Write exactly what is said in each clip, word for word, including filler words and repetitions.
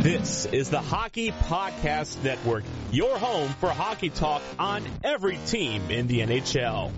This is the Hockey Podcast Network, your home for hockey talk on every team in the N H L.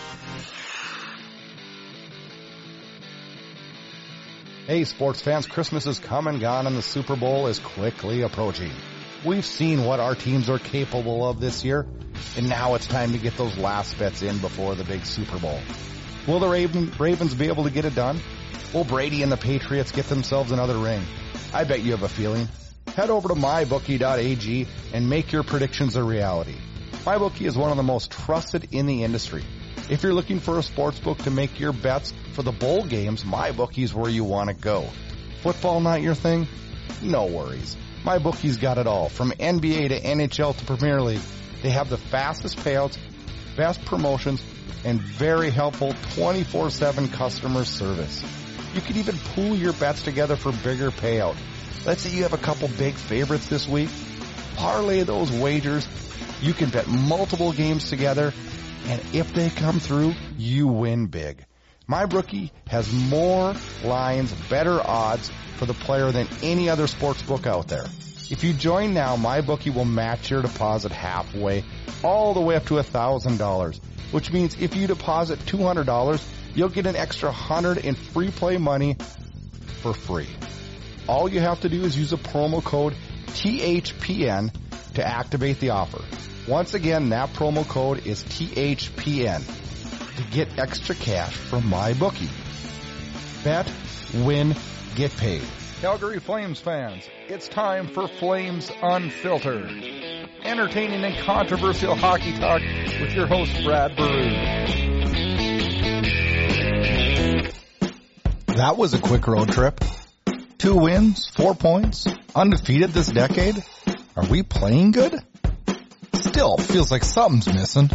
Hey, sports fans, Christmas is come and gone and the Super Bowl is quickly approaching. We've seen what our teams are capable of this year, and now it's time to get those last bets in before the big Super Bowl. Will the Raven, Ravens be able to get it done? Will Brady and the Patriots get themselves another ring? I bet you have a feeling. Head over to my bookie dot a g and make your predictions a reality. MyBookie is one of the most trusted in the industry. If you're looking for a sports book to make your bets for the bowl games, MyBookie is where you want to go. Football not your thing? No worries. MyBookie's got it all. From N B A to N H L to Premier League, they have the fastest payouts, best promotions, and very helpful twenty-four seven customer service. You can even pool your bets together for bigger payout. Let's say you have a couple big favorites this week. Parlay those wagers. You can bet multiple games together, and if they come through, you win big. MyBookie has more lines, better odds for the player than any other sports book out there. If you join now, MyBookie will match your deposit halfway, all the way up to one thousand dollars, which means if you deposit two hundred dollars, you'll get an extra one hundred dollars in free play money for free. All you have to do is use a promo code T H P N to activate the offer. Once again, that promo code is T H P N to get extra cash from MyBookie. Bet, win, get paid. Calgary Flames fans, it's time for Flames Unfiltered. Entertaining and controversial hockey talk with your host, Brad Baroud. That was a quick road trip. Two wins, four points, undefeated this decade. Are we playing good? Still feels like something's missing.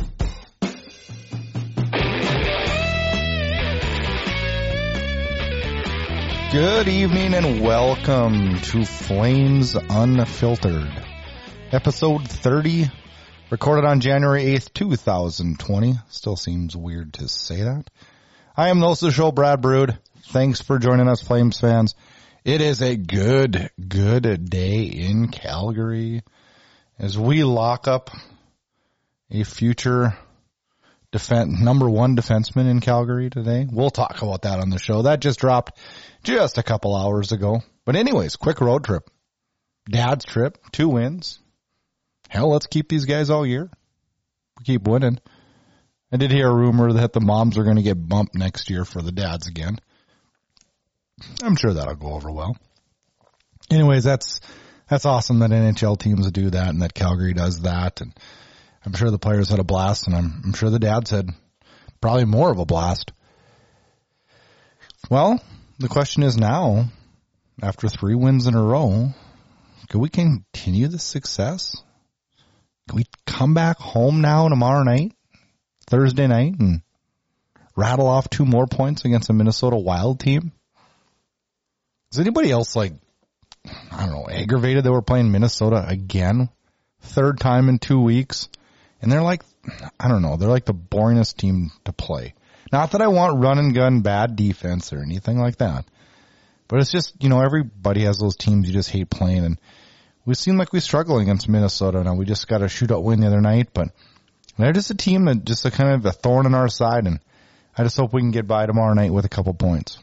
Good evening and welcome to Flames Unfiltered. Episode thirty, recorded on January eighth, twenty twenty. Still seems weird to say that. I am the host of the show, Brad Baroud. Thanks for joining us, Flames fans. It is a good, good day in Calgary as we lock up a future defense, number one defenseman in Calgary today. We'll talk about that on the show. That just dropped just a couple hours ago. But anyways, quick road trip. Dad's trip, two wins. Hell, let's keep these guys all year. We keep winning. I did hear a rumor that the moms are going to get bumped next year for the dads again. I'm sure that'll go over well. Anyways, that's that's awesome that N H L teams do that and that Calgary does that. And I'm sure the players had a blast, and I'm, I'm sure the dads had probably more of a blast. Well, the question is now, after three wins in a row, can we continue the success? Can we come back home now tomorrow night, Thursday night, and rattle off two more points against a Minnesota Wild team? Is anybody else, like, I don't know, aggravated that we're playing Minnesota again? Third time in two weeks. And they're like, I don't know, they're like the boringest team to play. Not that I want run and gun bad defense or anything like that. But it's just, you know, everybody has those teams you just hate playing. And we seem like we struggle against Minnesota. Now, we just got a shootout win the other night. But they're just a team that just a kind of a thorn in our side. And I just hope we can get by tomorrow night with a couple points.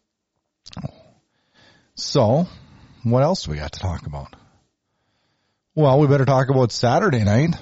So, what else do we got to talk about? Well, we better talk about Saturday night.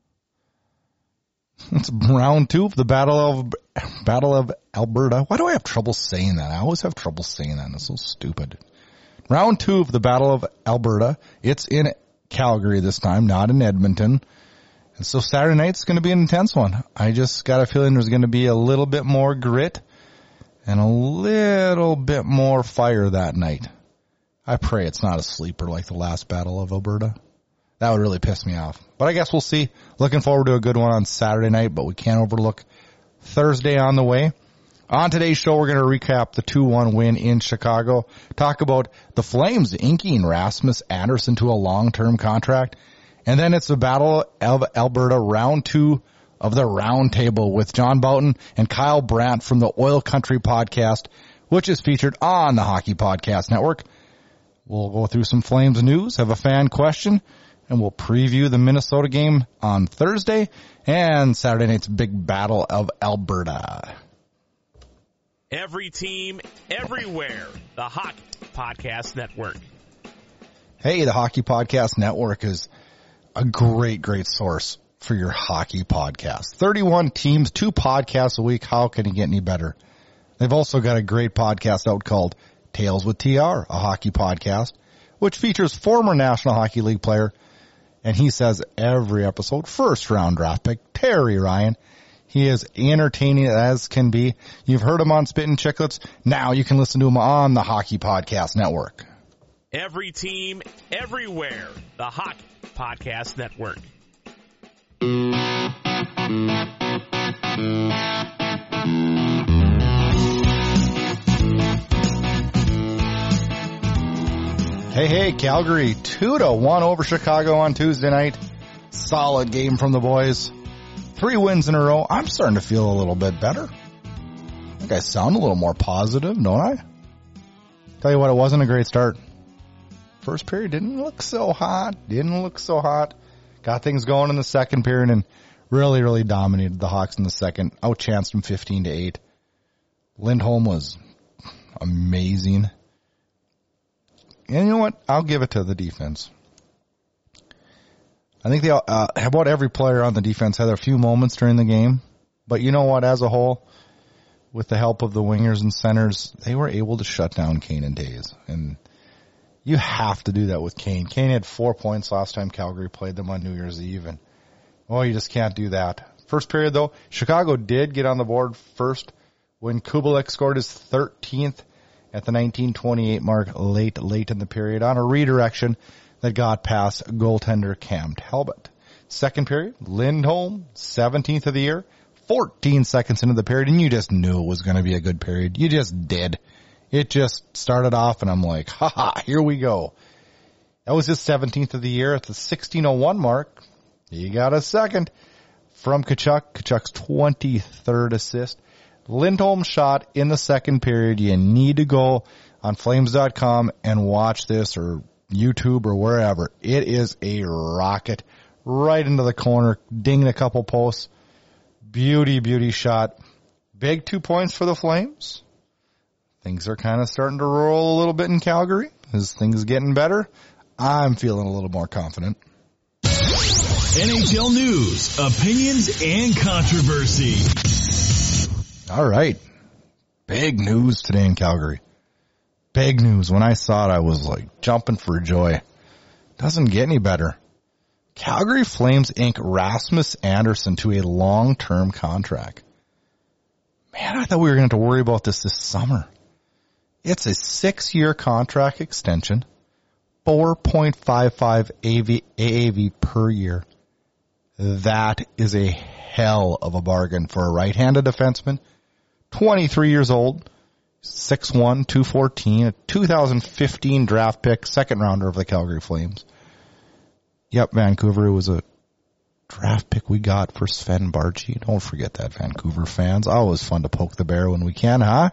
It's round two of the Battle of Battle of Alberta. Why do I have trouble saying that? I always have trouble saying that. It's so stupid. Round two of the Battle of Alberta. It's in Calgary this time, not in Edmonton. And so Saturday night's going to be an intense one. I just got a feeling there's going to be a little bit more grit and a little bit more fire that night. I pray it's not a sleeper like the last Battle of Alberta. That would really piss me off. But I guess we'll see. Looking forward to a good one on Saturday night, but we can't overlook Thursday on the way. On today's show, we're going to recap the two one win in Chicago, talk about the Flames inking Rasmus Andersson to a long-term contract, and then it's the Battle of Alberta round two of the Round Table with John Boughton and Kyle Brandt from the Oil Country podcast, which is featured on the Hockey Podcast Network. We'll go through some Flames news, have a fan question, and we'll preview the Minnesota game on Thursday and Saturday night's big battle of Alberta. Every team, everywhere. The Hockey Podcast Network. Hey, the Hockey Podcast Network is a great, great source for your hockey podcast. thirty-one teams, two podcasts a week. How can it get any better? They've also got a great podcast out called Tales with T R, a hockey podcast, which features former National Hockey League player, and he says every episode, first round draft pick, Terry Ryan. He is entertaining as can be. You've heard him on Spittin' Chicklets. Now you can listen to him on the Hockey Podcast Network. Every team, everywhere. The Hockey Podcast Network. Hey, hey, Calgary, two to one over Chicago on Tuesday night. Solid game from the boys. Three wins in a row. I'm starting to feel a little bit better. I think I sound a little more positive, don't I? Tell you what, it wasn't a great start. First period didn't look so hot. Didn't look so hot. Got things going in the second period and really, really dominated the Hawks in the second. Outchanced them fifteen to eight. Lindholm was amazing. And you know what? I'll give it to the defense. I think they uh, about every player on the defense had a few moments during the game. But you know what? As a whole, with the help of the wingers and centers, they were able to shut down Kane and Taves. And you have to do that with Kane. Kane had four points last time Calgary played them on New Year's Eve. And, oh, you just can't do that. First period, though, Chicago did get on the board first when Kubalik scored his thirteenth at the nineteen twenty-eight mark late, late in the period on a redirection that got past goaltender Cam Talbot. Second period, Lindholm, seventeenth of the year, fourteen seconds into the period, and you just knew it was going to be a good period. You just did. It just started off, and I'm like, haha, here we go. That was his seventeenth of the year at the sixteen oh one mark. He got a second from Tkachuk. Tkachuk's twenty-third assist. Lindholm shot in the second period. You need to go on flames dot com and watch this, or YouTube or wherever. It is a rocket right into the corner, dinging a couple posts. Beauty, beauty shot. Big two points for the Flames. Things are kind of starting to roll a little bit in Calgary. As things getting better, I'm feeling a little more confident. N H L news, opinions, and controversy. All right. Big news today in Calgary. Big news. When I saw it, I was like jumping for joy. Doesn't get any better. Calgary Flames ink Rasmus Andersson to a long-term contract. Man, I thought we were going to have to worry about this this summer. It's a six-year contract extension, four point five five A A V per year. That is a hell of a bargain for a right-handed defenseman. twenty-three years old, six one, two fourteen, a two thousand fifteen draft pick, second rounder of the Calgary Flames. Yep, Vancouver, it was a draft pick we got for Sven Barchi. Don't forget that, Vancouver fans. Always fun to poke the bear when we can, huh?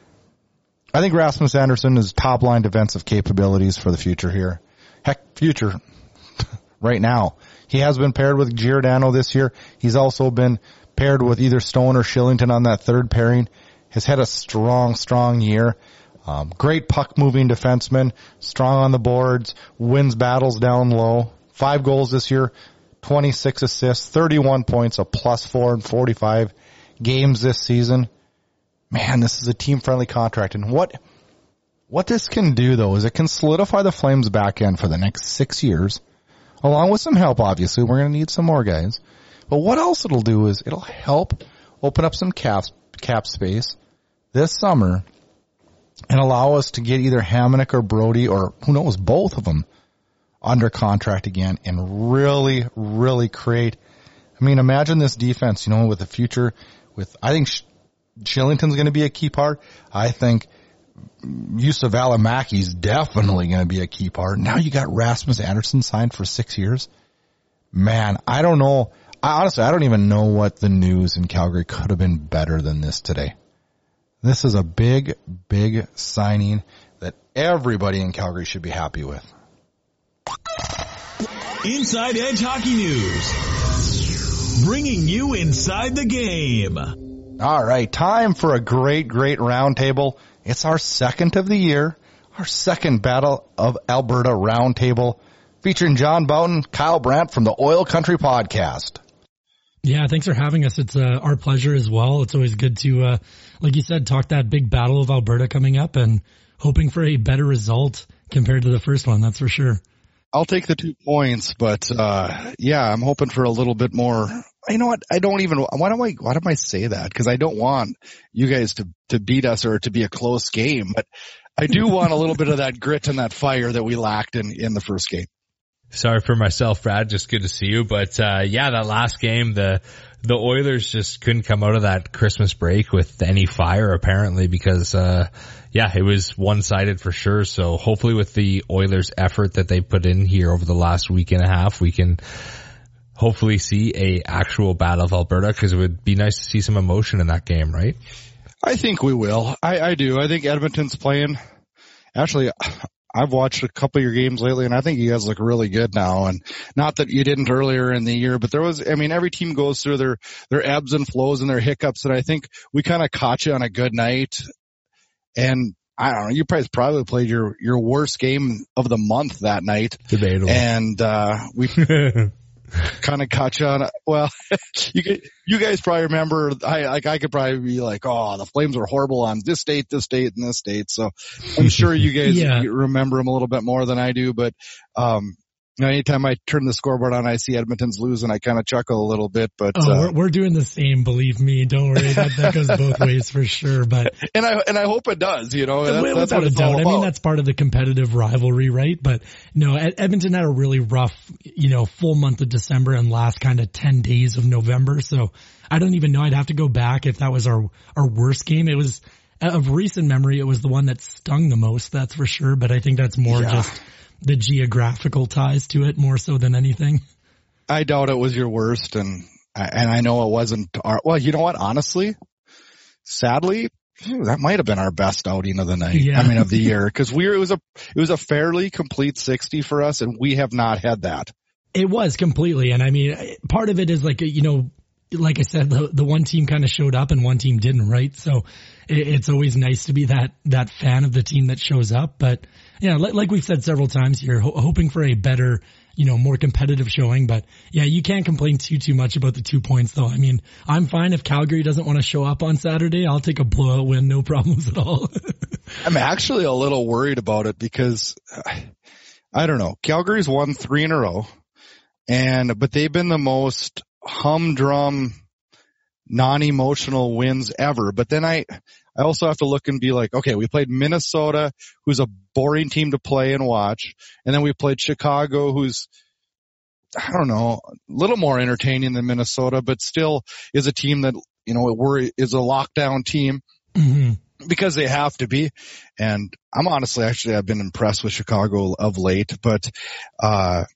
I think Rasmus Andersson is top-line defensive capabilities for the future here. Heck, future right now. He has been paired with Giordano this year. He's also been paired with either Stone or Shillington on that third pairing. Has had a strong, strong year. Um, great puck-moving defenseman, strong on the boards, wins battles down low. Five goals this year, twenty-six assists, thirty-one points, a plus four in forty-five games this season. Man, this is a team-friendly contract. And what what this can do, though, is it can solidify the Flames' back end for the next six years, along with some help, obviously. We're going to need some more guys. But what else it'll do is it'll help open up some cap, cap space this summer and allow us to get either Hamonic or Brody, or who knows, both of them, under contract again and really, really create. I mean, imagine this defense, you know, with the future with, I think Shillington's going to be a key part. I think Yusuf Alimaki's definitely going to be a key part. Now you got Rasmus Andersson signed for six years. Man, I don't know. I honestly, I don't even know what the news in Calgary could have been better than this today. This is a big, big signing that everybody in Calgary should be happy with. Inside Edge Hockey News, bringing you inside the game. All right, time for a great, great roundtable. It's our second of the year, our second Battle of Alberta roundtable, featuring John Boughton, Kyle Brandt from the Oil Country Podcast. Yeah, thanks for having us. It's uh, our pleasure as well. It's always good to, uh, like you said, talk that big Battle of Alberta coming up and hoping for a better result compared to the first one, that's for sure. I'll take the two points, but uh yeah, I'm hoping for a little bit more. You know what? I don't even, why do I, why do I say that? Because I don't want you guys to, to beat us or to be a close game, but I do want a little bit of that grit and that fire that we lacked in, in the first game. Sorry for myself, Brad. Just good to see you. But, uh, yeah, that last game, the, the Oilers just couldn't come out of that Christmas break with any fire apparently because, uh, yeah, it was one-sided for sure. So hopefully with the Oilers effort that they put in here over the last week and a half, we can hopefully see a actual Battle of Alberta because it would be nice to see some emotion in that game, right? I think we will. I, I do. I think Edmonton's playing. Actually, I've watched a couple of your games lately, and I think you guys look really good now. And not that you didn't earlier in the year, but there was, I mean, every team goes through their, their ebbs and flows and their hiccups, and I think we kind of caught you on a good night. And I don't know, you probably probably played your, your worst game of the month that night. Debatable. And, uh, we kind of caught you on, well, you you guys probably remember, I, like, I could probably be like, oh, the Flames were horrible on this date, this date, and this date. So I'm sure you guys yeah. remember them a little bit more than I do, but, um, you know, anytime I turn the scoreboard on, I see Edmonton's losing, I kind of chuckle a little bit, but, oh, uh, we're, we're doing the same, believe me. Don't worry. That, that goes both ways for sure, but. And I, and I hope it does, you know, that, that's without what a it's all doubt. about. I mean, that's part of the competitive rivalry, right? But no, Edmonton had a really rough, you know, full month of December and last kind of ten days of November. So I don't even know. I'd have to go back if that was our, our worst game. It was, of recent memory, it was the one that stung the most, that's for sure. But I think that's more yeah. just the geographical ties to it more so than anything. I doubt it was your worst, and and I know it wasn't our, well, you know what, honestly, sadly, that might have been our best outing of the night. Yeah. I mean, of the year, because we were, it was a, it was a fairly complete sixty for us, and we have not had that. It was completely, and I mean, part of it is like, you know, like I said, the, the one team kind of showed up and one team didn't, right? So it, it's always nice to be that, that fan of the team that shows up. But yeah, like, like we've said several times here, ho- hoping for a better, you know, more competitive showing. But yeah, you can't complain too, too much about the two points though. I mean, I'm fine if Calgary doesn't want to show up on Saturday. I'll take a blowout win, no problems at all. I'm actually a little worried about it because I don't know. Calgary's won three in a row, and, but they've been the most humdrum, non-emotional wins ever. But then I, I also have to look and be like, okay, we played Minnesota, who's a boring team to play and watch. And then we played Chicago, who's, I don't know, a little more entertaining than Minnesota, but still is a team that, you know, we're, is a lockdown team mm-hmm. because they have to be. And I'm honestly, actually, I've been impressed with Chicago of late, but, uh,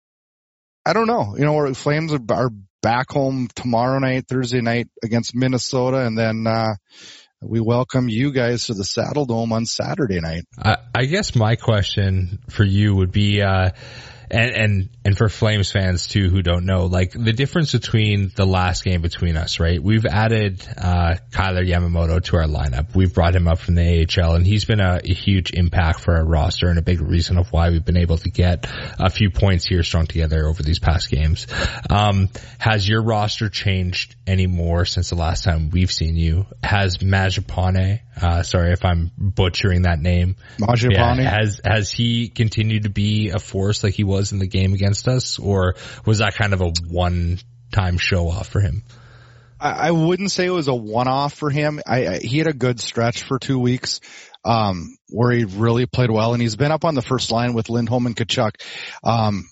I don't know, you know, our Flames are, are back home tomorrow night, Thursday night against Minnesota, and then uh we welcome you guys to the Saddle Dome on Saturday night. I, I guess my question for you would be, uh and and and for Flames fans too who don't know, like the difference between the last game between us, right? We've added uh Kailer Yamamoto to our lineup. We've brought him up from the A H L, and he's been a, a huge impact for our roster and a big reason of why we've been able to get a few points here strung together over these past games. Um has your roster changed any more since the last time we've seen you? Has Mangiapane, uh sorry if I'm butchering that name. Mangiapane? Yeah, has has he continued to be a force like he was in the game against us, or was that kind of a one-time show-off for him? I, I wouldn't say it was a one-off for him. I, I he had a good stretch for two weeks um where he really played well, and he's been up on the first line with Lindholm and Tkachuk. Um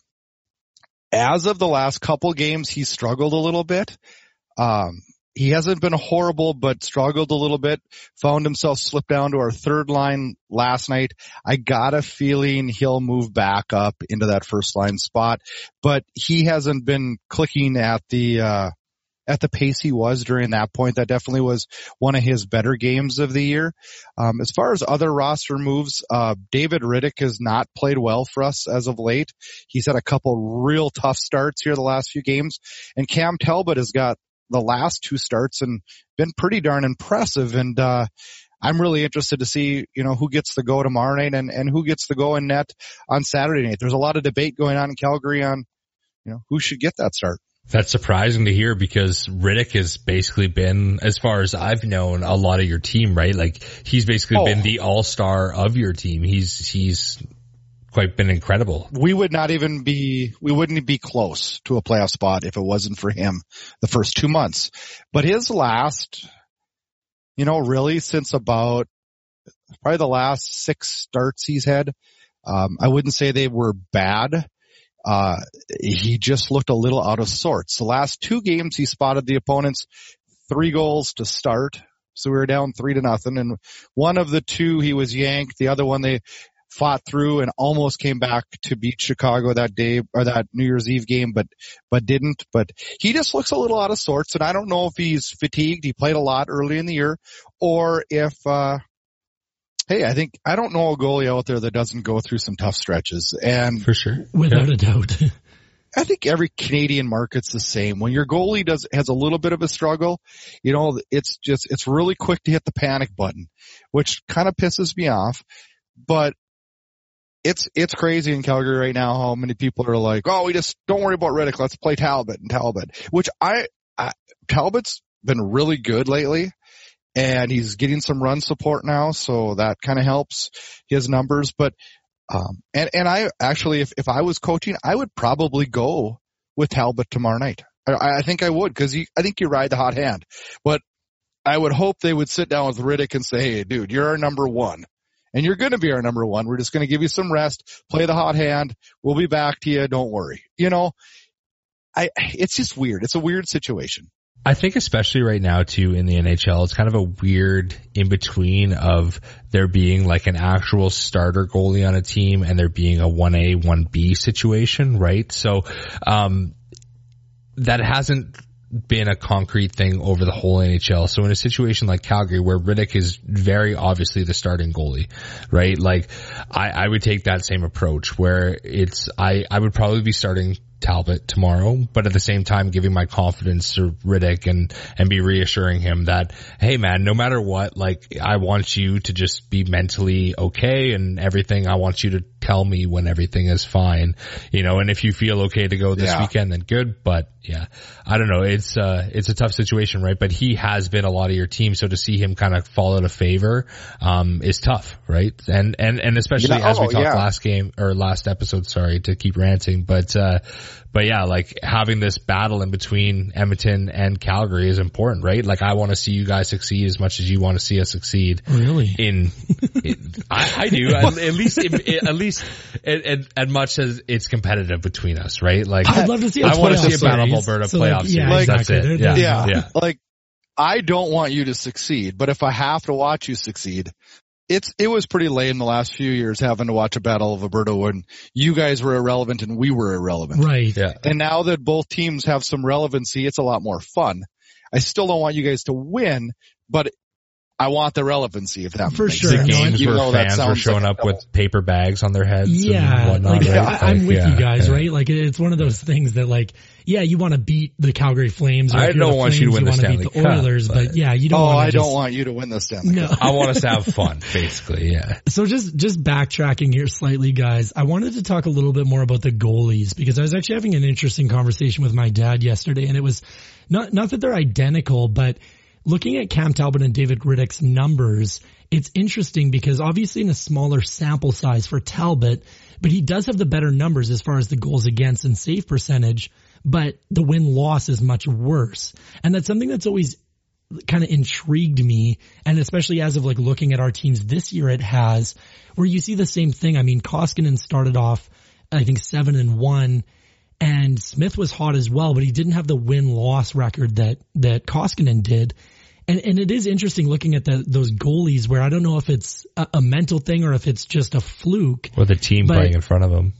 as of the last couple games, he struggled a little bit. Um He hasn't been horrible, but struggled a little bit. Found himself slipped down to our third line last night. I got a feeling he'll move back up into that first line spot, but he hasn't been clicking at the, uh, at the pace he was during that point. That definitely was one of his better games of the year. Um, as far as other roster moves, uh, David Rittich has not played well for us as of late. He's had a couple real tough starts here the last few games, and Cam Talbot has got the last two starts and been pretty darn impressive. And, uh, I'm really interested to see, you know, who gets the go tomorrow night and, and who gets the go in net on Saturday night. There's a lot of debate going on in Calgary on, you know, who should get that start. That's surprising to hear because Rittich has basically been, as far as I've known, a lot of your team, right? Like he's basically oh. been the all-star of your team. He's, he's quite been incredible. We would not even be, we wouldn't be close to a playoff spot if it wasn't for him the first two months. But his last, you know, really since about probably the last six starts he's had, um, I wouldn't say they were bad. Uh, he just looked a little out of sorts. The last two games he spotted the opponents three goals to start. So we were down three to nothing. And one of the two he was yanked. The other one they fought through and almost came back to beat Chicago that day or that New Year's Eve game, but, but didn't. But he just looks a little out of sorts. And I don't know if he's fatigued. He played a lot early in the year or if, uh, Hey, I think, I don't know a goalie out there that doesn't go through some tough stretches. And for sure. Without yeah. a doubt. I think every Canadian market's the same. When your goalie does, has a little bit of a struggle, you know, it's just, it's really quick to hit the panic button, which kind of pisses me off. But it's, it's crazy in Calgary right now how many people are like, oh, we just don't worry about Rittich. Let's play Talbot and Talbot, which I, I Talbot's been really good lately. And he's getting some run support now, so that kind of helps his numbers. But, um, and, and I actually, if, if I was coaching, I would probably go with Talbot tomorrow night. I, I think I would, cause you, I think you ride the hot hand. But I would hope they would sit down with Rittich and say, hey, dude, you're our number one. And you're going to be our number one. We're just going to give you some rest, play the hot hand. We'll be back to you. Don't worry. You know, I, it's just weird. It's a weird situation. I think especially right now too in the N H L, it's kind of a weird in between of there being like an actual starter goalie on a team and there being a one A, one B situation, right? So, um, that hasn't been a concrete thing over the whole N H L. So in a situation like Calgary where Rittich is very obviously the starting goalie, right? Like I, I would take that same approach where it's, I, I would probably be starting Talbot tomorrow, but at the same time giving my confidence to Rittich and, and be reassuring him that, hey man, no matter what, like I want you to just be mentally okay and everything. I want you to tell me when everything is fine, you know, and if you feel okay to go this yeah. weekend, then good. But yeah, I don't know. It's, uh, it's a tough situation, right? But he has been a lot of your team. So to see him kind of fall out of favor, um, is tough, right? And, and, and especially yeah, as we oh, talked yeah. last game or last episode, sorry to keep ranting, but, uh, But yeah, like having this battle in between Edmonton and Calgary is important, right? Like I want to see you guys succeed as much as you want to see us succeed. Really? In, in I, I do. At, at least, at least, as, as much as it's competitive between us, right? Like I'd love to see. A I want to see a Battle of Alberta so playoff like, yeah, series. Exactly. That's it. Yeah. Yeah. yeah. yeah. Like I don't want you to succeed, but if I have to watch you succeed, It's, it was pretty lame the last few years having to watch a Battle of Alberta when you guys were irrelevant and we were irrelevant. Right. Yeah. And now that both teams have some relevancy, it's a lot more fun. I still don't want you guys to win, but I want the relevancy if that For makes sure. The sense. games Even where fans were showing like up with paper bags on their heads yeah, and whatnot, like, right? I, I'm like, with yeah, you guys, yeah. right? Like it's one of those things that like, yeah, you want to beat the Calgary Flames. Or I if you're don't the want Flames, you to win you the want to Stanley beat the Cup, Oilers, but, but yeah, you don't Oh, want to I just, don't want you to win the Stanley no. Cup. I want us to have fun, basically, yeah. So just, just backtracking here slightly, guys, I wanted to talk a little bit more about the goalies because I was actually having an interesting conversation with my dad yesterday, and it was not, not that they're identical, but looking at Cam Talbot and David Rittich's numbers, it's interesting because obviously in a smaller sample size for Talbot, but he does have the better numbers as far as the goals against and save percentage, but the win-loss is much worse. And that's something that's always kind of intrigued me, and especially as of like looking at our teams this year, it has, where you see the same thing. I mean, Koskinen started off, I think, seven and one, and Smith was hot as well, but he didn't have the win-loss record that, that Koskinen did. And, and it is interesting looking at the, those goalies where I don't know if it's a, a mental thing or if it's just a fluke. Or the team but, playing in front of them.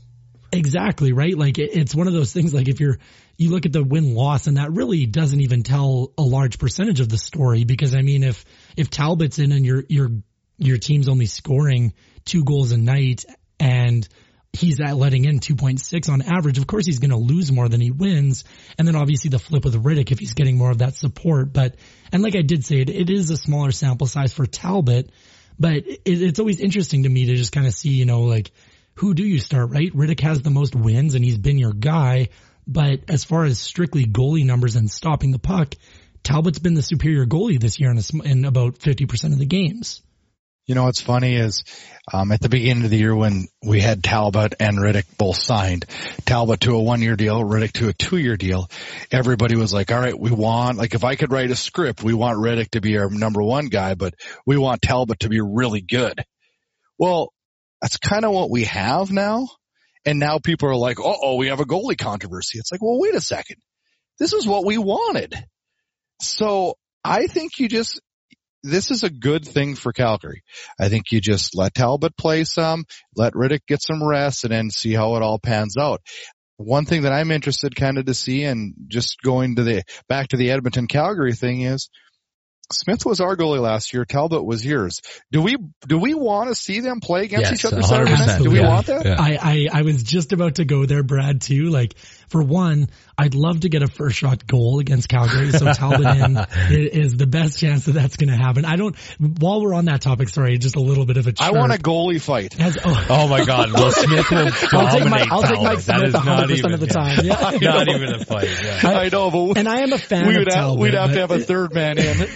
Exactly, right? Like it, it's one of those things, like if you're, you look at the win-loss and that really doesn't even tell a large percentage of the story, because I mean, if, if Talbot's in and your, your, your team's only scoring two goals a night and he's at letting in two point six on average, of course he's going to lose more than he wins. And then obviously the flip with Rittich if he's getting more of that support. But, and like I did say, it, it is a smaller sample size for Talbot, but it, it's always interesting to me to just kind of see, you know, like, who do you start, right? Rittich has the most wins and he's been your guy. But as far as strictly goalie numbers and stopping the puck, Talbot's been the superior goalie this year in, a, in about fifty percent of the games. You know, what's funny is, um, at the beginning of the year when we had Talbot and Rittich both signed, Talbot to a one-year deal, Rittich to a two-year deal, everybody was like, all right, we want, like if I could write a script, we want Rittich to be our number one guy, but we want Talbot to be really good. Well, that's kind of what we have now. And now people are like, uh-oh, we have a goalie controversy. It's like, well, wait a second. This is what we wanted. So I think you just, this is a good thing for Calgary. I think you just let Talbot play some, let Rittich get some rest, and then see how it all pans out. One thing that I'm interested kind of to see, and just going to the, back to the Edmonton Calgary thing is, Smith was our goalie last year. Talbot was yours. Do we do we want to see them play against yes, each other Saturday night? Do we yeah. want that? Yeah. I, I I was just about to go there, Brad. Too. Like for one, I'd love to get a first shot goal against Calgary. So Talbot in is the best chance that that's going to happen. I don't. While we're on that topic, sorry, just a little bit of a. Chirp. I want a goalie fight. Has, oh. oh my God, Will Smith will dominate. I'll take my I'll take Mike Smith one hundred percent of the time. Yeah. Not even a fight. Yeah. I, I know, but and I am a fan. We would of have, Talbot, we'd have but, to have a third man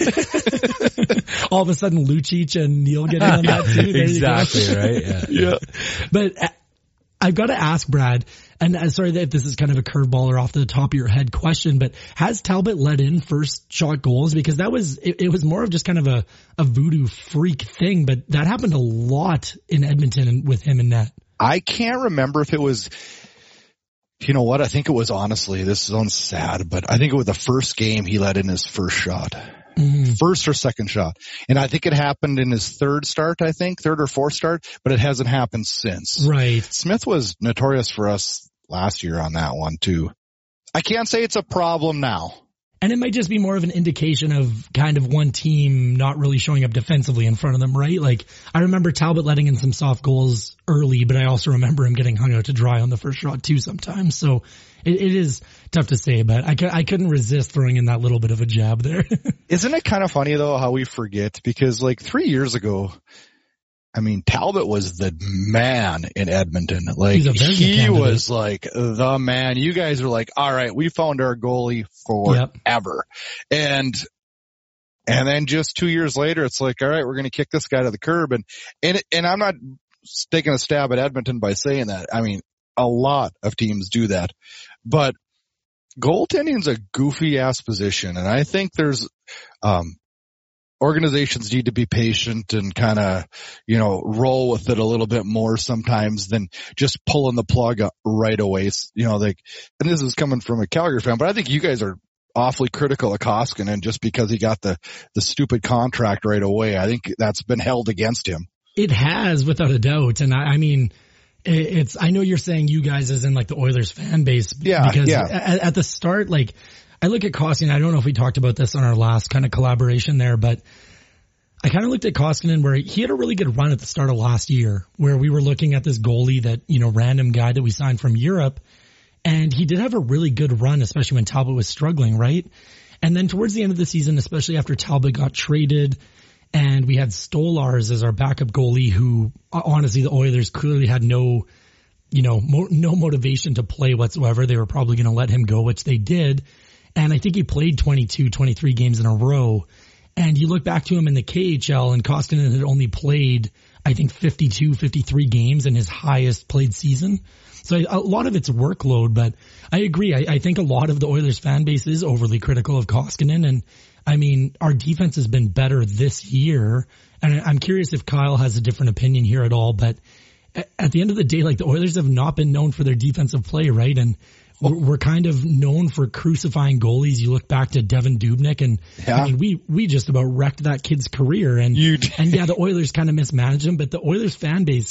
in. All of a sudden, Lucic and Neil get in on that too. There exactly, you go. right? Yeah. yeah. But uh, I've got to ask Brad, and uh, sorry if this is kind of a curveball or off the top of your head question, but has Talbot let in first shot goals? Because that was, it, it was more of just kind of a, a voodoo freak thing, but that happened a lot in Edmonton and with him in net. I can't remember if it was, you know what? I think it was honestly, this sounds sad, but I think it was the first game he let in his first shot. Mm-hmm. First or second shot. And I think it happened in his third start, I think, third or fourth start, but it hasn't happened since. Right. Smith was notorious for us last year on that one too. I can't say it's a problem now. And it might just be more of an indication of kind of one team not really showing up defensively in front of them, right? Like, I remember Talbot letting in some soft goals early, but I also remember him getting hung out to dry on the first shot too sometimes. So it, it is tough to say, but I, I couldn't resist throwing in that little bit of a jab there. Isn't it kind of funny though how we forget? Because like three years ago, I mean, Talbot was the man in Edmonton. Like, he candidate. was like the man. You guys were like, all right, we found our goalie forever. Yep. And, and then just two years later, it's like, all right, we're going to kick this guy to the curb. And, and, and I'm not taking a stab at Edmonton by saying that. I mean, a lot of teams do that, but goaltending is a goofy ass position. And I think there's, um, organizations need to be patient and kind of, you know, roll with it a little bit more sometimes than just pulling the plug right away. You know, like, and this is coming from a Calgary fan, but I think you guys are awfully critical of Koskinen just because he got the, the stupid contract right away. I think that's been held against him. It has, without a doubt. And I, I mean, it's, I know you're saying you guys as in like the Oilers fan base. Yeah. Because yeah. At, at the start, like, I look at Koskinen. I don't know if we talked about this on our last kind of collaboration there, but I kind of looked at Koskinen where he had a really good run at the start of last year where we were looking at this goalie that, you know, random guy that we signed from Europe. And he did have a really good run, especially when Talbot was struggling, right? And then towards the end of the season, especially after Talbot got traded and we had Stolars as our backup goalie who honestly the Oilers clearly had no, you know, mo- no motivation to play whatsoever. They were probably going to let him go, which they did. And I think he played twenty-two, twenty-three games in a row. And you look back to him in the K H L and Koskinen had only played, I think, fifty-two, fifty-three games in his highest played season. So a lot of it's workload, but I agree. I, I think a lot of the Oilers fan base is overly critical of Koskinen. And I mean, our defense has been better this year. And I'm curious if Kyle has a different opinion here at all. But at the end of the day, like the Oilers have not been known for their defensive play, right? And we're kind of known for crucifying goalies. You look back to Devin Dubnyk and yeah. I mean, we, we just about wrecked that kid's career and, and yeah, the Oilers kind of mismanaged him, but the Oilers fan base,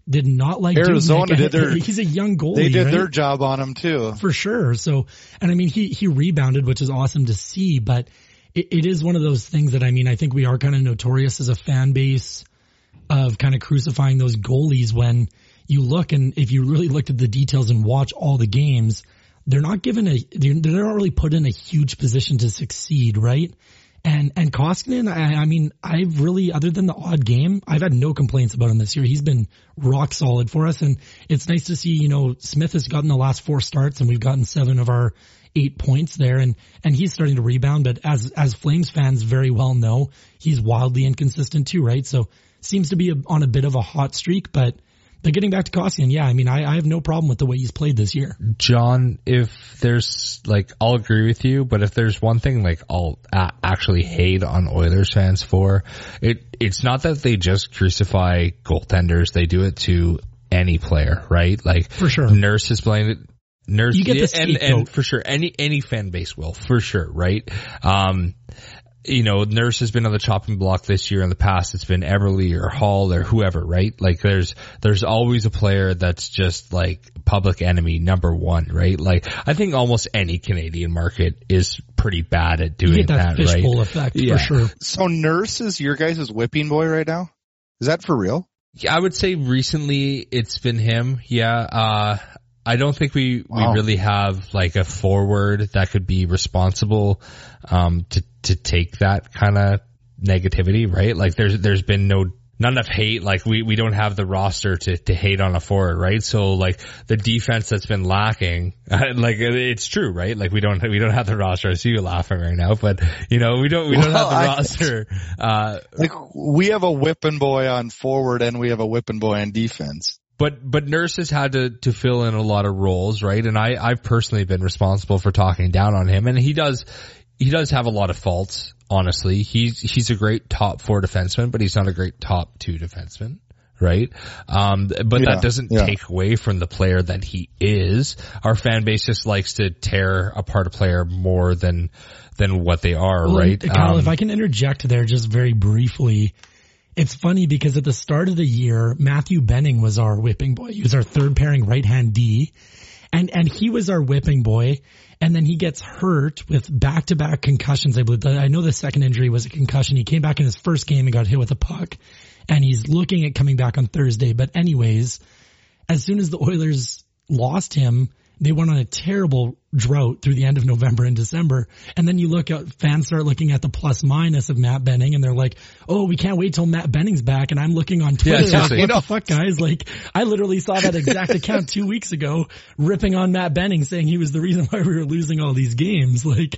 did not like Arizona did their, he's a young goalie. They did right? their job on him too. For sure. So, and I mean, he, he rebounded, which is awesome to see, but it, it is one of those things that, I mean, I think we are kind of notorious as a fan base of kind of crucifying those goalies when you look, and if you really looked at the details and watch all the games, they're not given a, they're, they're not really put in a huge position to succeed, right? And, and Koskinen, I, I mean, I've really, other than the odd game, I've had no complaints about him this year. He's been rock solid for us. And it's nice to see, you know, Smith has gotten the last four starts and we've gotten seven of our eight points there. And, and he's starting to rebound. But as, as Flames fans very well know, he's wildly inconsistent too, right? So seems to be a, on a bit of a hot streak, but But getting back to Koskinen, yeah, I mean, I, I have no problem with the way he's played this year. John, if there's, like, I'll agree with you, but if there's one thing, like, I'll a- actually hate on Oilers fans for, it, it's not that they just crucify goaltenders, they do it to any player, right? Like, for sure. Nurse is playing it. Nurse, you get the and, and for sure, any, any fan base will, for sure, right? Um, you know, Nurse has been on the chopping block this year. In the past, it's been Everly or Hall or whoever, right? Like there's, there's always a player that's just like public enemy number one, right? Like I think almost any Canadian market is pretty bad at doing you get that, that, right? Fishbowl effect, yeah. for sure. So Nurse is your guys' whipping boy right now? Is that for real? Yeah, I would say recently it's been him. Yeah. Uh, I don't think we, wow. we really have like a forward that could be responsible, um, to, to take that kind of negativity, right? Like there's, there's been no, not enough hate. Like we, we don't have the roster to, to hate on a forward, right? So like the defense that's been lacking, like it's true, right? Like we don't, we don't have the roster. I see you laughing right now, but you know, we don't, we don't well, have the I, roster. Uh, like we have a whipping boy on forward and we have a whipping boy on defense. But, but Nurse has had to, to fill in a lot of roles, right? And I, I've personally been responsible for talking down on him. And he does, he does have a lot of faults, honestly. He's, he's a great top four defenseman, but he's not a great top two defenseman, right? Um, but yeah, that doesn't yeah. take away from the player that he is. Our fan base just likes to tear apart a player more than, than what they are, well, right? Kyle, um, if I can interject there just very briefly. It's funny because at the start of the year, Matthew Benning was our whipping boy. He was our third pairing right-hand D. And, and he was our whipping boy. And then he gets hurt with back-to-back concussions. I believe, I know the second injury was a concussion. He came back in his first game and got hit with a puck. And he's looking at coming back on Thursday. But anyways, as soon as the Oilers lost him, they went on a terrible drought through the end of November and December. And then you look at, fans start looking at the plus minus of Matt Benning and they're like, oh, we can't wait till Matt Benning's back. And I'm looking on Twitter, yeah, like, what you know, the fuck, guys? Like, I literally saw that exact account two weeks ago ripping on Matt Benning, saying he was the reason why we were losing all these games. Like,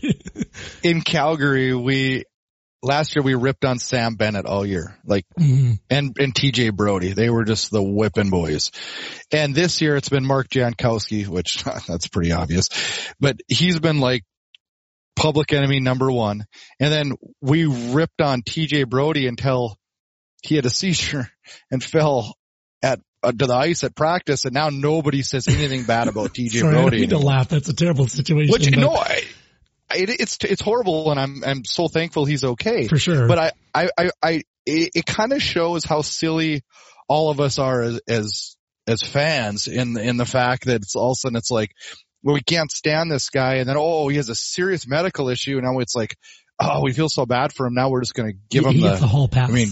in Calgary, we, last year we ripped on Sam Bennett all year, like, mm-hmm. and, and T J Brody. They were just the whipping boys. And this year it's been Mark Jankowski, which that's pretty obvious, but he's been like public enemy number one. And then we ripped on T J Brody until he had a seizure and fell at uh, to the ice at practice. And now nobody says anything bad about T J Sorry, Brody. I don't need to laugh. That's a terrible situation. Which, but... no, I, It, it's it's horrible, and I'm I'm so thankful he's okay. For sure. But I I I, I it, it kind of shows how silly all of us are as as as fans in in the fact that it's all of a sudden it's like, well, we can't stand this guy, and then oh, he has a serious medical issue, and now it's like, oh, we feel so bad for him. Now we're just going to give he him gets the, the whole pass. I mean,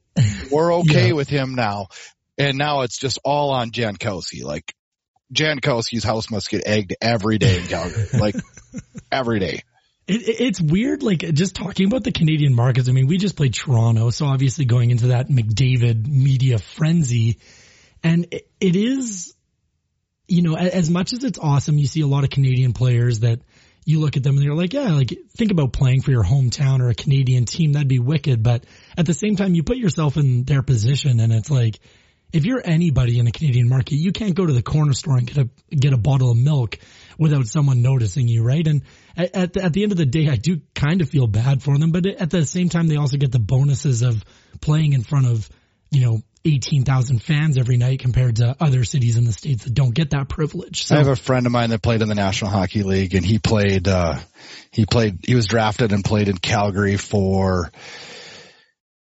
we're okay yeah. with him now, and now it's just all on Jankowski. Like Jankowski's house must get egged every day in Calgary, like every day. It, it's weird, like, just talking about the Canadian markets. I mean, we just played Toronto, so obviously going into that McDavid media frenzy. And it, it is, you know, as much as it's awesome, you see a lot of Canadian players that you look at them and you're like, yeah, like, think about playing for your hometown or a Canadian team. That'd be wicked. But at the same time, you put yourself in their position and it's like, if you're anybody in the Canadian market, you can't go to the corner store and get a get a bottle of milk without someone noticing you, right? And at at the, at the end of the day, I do kind of feel bad for them, but at the same time, they also get the bonuses of playing in front of, you know, eighteen thousand fans every night compared to other cities in the States that don't get that privilege. So, I have a friend of mine that played in the National Hockey League, and he played, uh, he played, he was drafted and played in Calgary for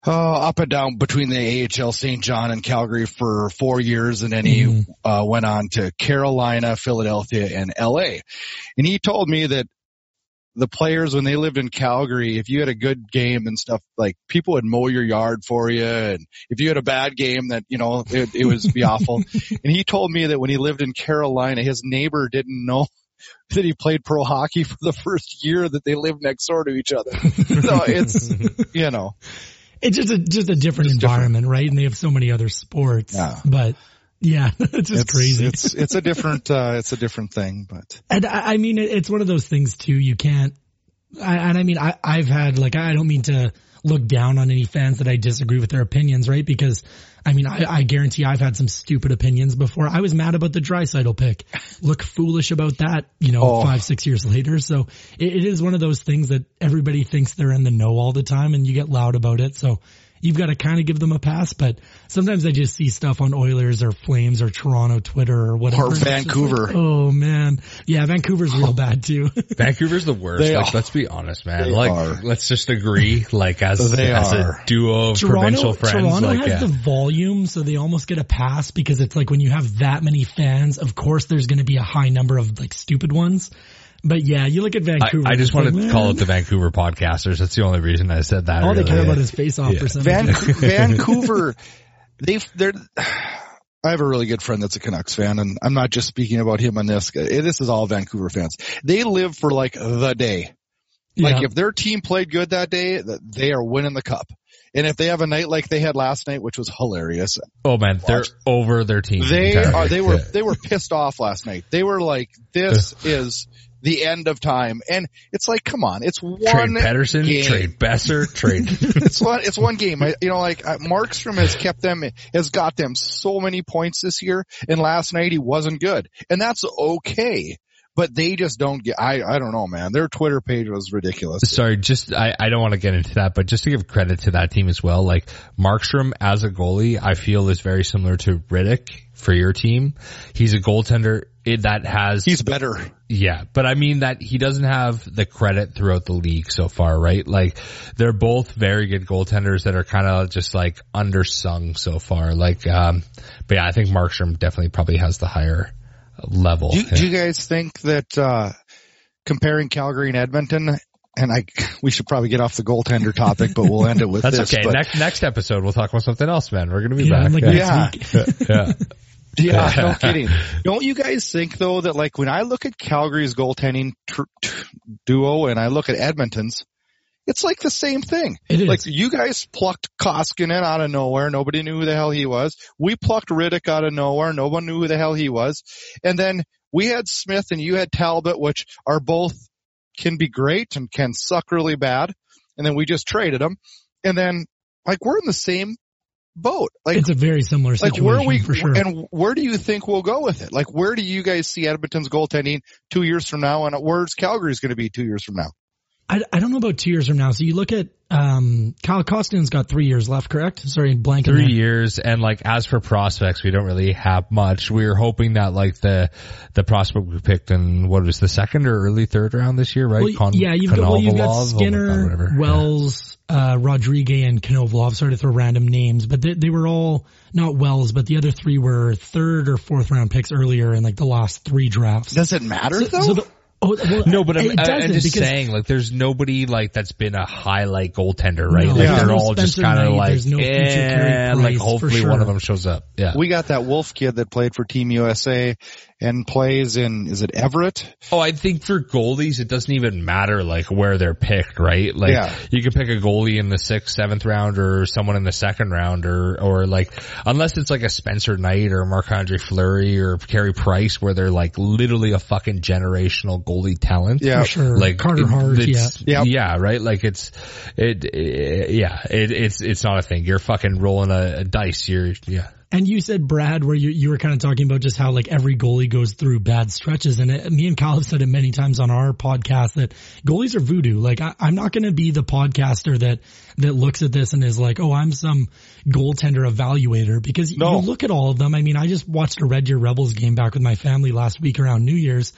uh, up and down between the A H L, Saint John, and Calgary for four years, and then he mm. uh, went on to Carolina, Philadelphia, and L A. And he told me that the players, when they lived in Calgary, if you had a good game and stuff, like, people would mow your yard for you. And if you had a bad game, that, you know, it, it was be awful. And he told me that when he lived in Carolina, his neighbor didn't know that he played pro hockey for the first year that they lived next door to each other. So it's, you know. It's just a, just a different just environment, different. Right? And they have so many other sports. Yeah. But yeah, it's just it's, crazy. It's, it's a different, uh, it's a different thing, but. And I, I mean, it's one of those things too. You can't, I, and I mean, I, I've had, like, I don't mean to look down on any fans that I disagree with their opinions, right? Because, I mean, I, I guarantee I've had some stupid opinions before. I was mad about the Draisaitl pick. Look foolish about that, you know, oh. five, six years later. So it, it is one of those things that everybody thinks they're in the know all the time, and you get loud about it. So you've got to kind of give them a pass, but sometimes I just see stuff on Oilers or Flames or Toronto Twitter or whatever. Or Vancouver. Like, oh man. Yeah, Vancouver's real bad too. Vancouver's the worst. They like, are. let's be honest, man. They like, are. let's just agree, like, as, they as are. a duo of Toronto, provincial friends. Toronto like, has yeah. the volume, so they almost get a pass because it's like when you have that many fans, of course there's going to be a high number of like stupid ones. But yeah, you look at Vancouver. I, I just wanted like, to call it the Vancouver Podcasters. That's the only reason I said that. All really. they care about is face-off yeah. or something. Van- Vancouver, they've, they're, I have a really good friend that's a Canucks fan, and I'm not just speaking about him on this. This is all Vancouver fans. They live for like the day. Like yeah. if their team played good that day, they are winning the cup. And if they have a night like they had last night, which was hilarious. Oh man, they're over their team. They are, they were, they were pissed off last night. They were like, this is the end of time. And it's like, come on, it's one trade Pedersen, game. Trade Besser, trade. it's one, it's one game. I, you know, like uh, Markstrom has kept them, has got them so many points this year. And last night he wasn't good. And that's okay. But they just don't get, I, I don't know, man. Their Twitter page was ridiculous. Sorry, just, I, I don't want to get into that, but just to give credit to that team as well, like Markstrom as a goalie, I feel is very similar to Riddick for your team. He's a goaltender that has. He's better. Yeah, but I mean that he doesn't have the credit throughout the league so far, right? Like they're both very good goaltenders that are kind of just like undersung so far. Like, um, but yeah, I think Markstrom definitely probably has the higher level. Do, yeah. do you guys think that uh comparing Calgary and Edmonton, and I we should probably get off the goaltender topic, but we'll end it with That's this. okay. But, next next episode we'll talk about something else, man. We're gonna be yeah, back. Like yeah. next week. yeah. Yeah, no kidding. Don't you guys think though that like when I look at Calgary's goaltending tr- t- duo and I look at Edmonton's, it's like the same thing. It is. Like you guys plucked Koskinen out of nowhere. Nobody knew who the hell he was. We plucked Riddick out of nowhere. No one knew who the hell he was. And then we had Smith and you had Talbot, which are both can be great and can suck really bad. And then we just traded them. And then like we're in the same boat. Like it's a very similar situation. Like where we for sure. And where do you think we'll go with it? Like where do you guys see Edmonton's goaltending two years from now, and where's Calgary's going to be two years from now? I, I don't know about two years from now. So you look at um Kyle Koskinen's got three years left, correct? Sorry, blanking Three there. years, and like as for prospects, we don't really have much. We were hoping that like the the prospect we picked in what was the second or early third round this year, right? Well, Con- yeah, you've got, well, you've got Skinner, oh, Wells, yeah. uh Rodriguez, and Konovalov. Sorry to throw random names, but they, they were all not Wells, but the other three were third or fourth round picks earlier in like the last three drafts. Does it matter so, though? So the, Oh, well, no, but I'm, I'm just because, saying, like, there's nobody like that's been a highlight goaltender, right? No, like yeah. they're no all just kind of like, no eh, like hopefully sure. one of them shows up. Yeah, we got that Wolf kid that played for Team U S A and plays in, is it Everett? Oh, I think for goalies, it doesn't even matter like where they're picked, right? Like yeah. you can pick a goalie in the sixth, seventh round or someone in the second round or, or like, unless it's like a Spencer Knight or Marc-Andre Fleury or Carey Price where they're like literally a fucking generational goalie talent. Yeah. For sure. Like Carter Hart, yeah. Yep. Yeah, right? Like it's, it, it yeah, it, it's, it's not a thing. You're fucking rolling a, a dice. You're, yeah. And you said, Brad, where you, you were kind of talking about just how like every goalie goes through bad stretches. And it, me and Kyle have said it many times on our podcast that goalies are voodoo. Like I, I'm not going to be the podcaster that, that looks at this and is like, oh, I'm some goaltender evaluator, because no. you look at all of them. I mean, I just watched a Red Deer Rebels game back with my family last week around New Year's.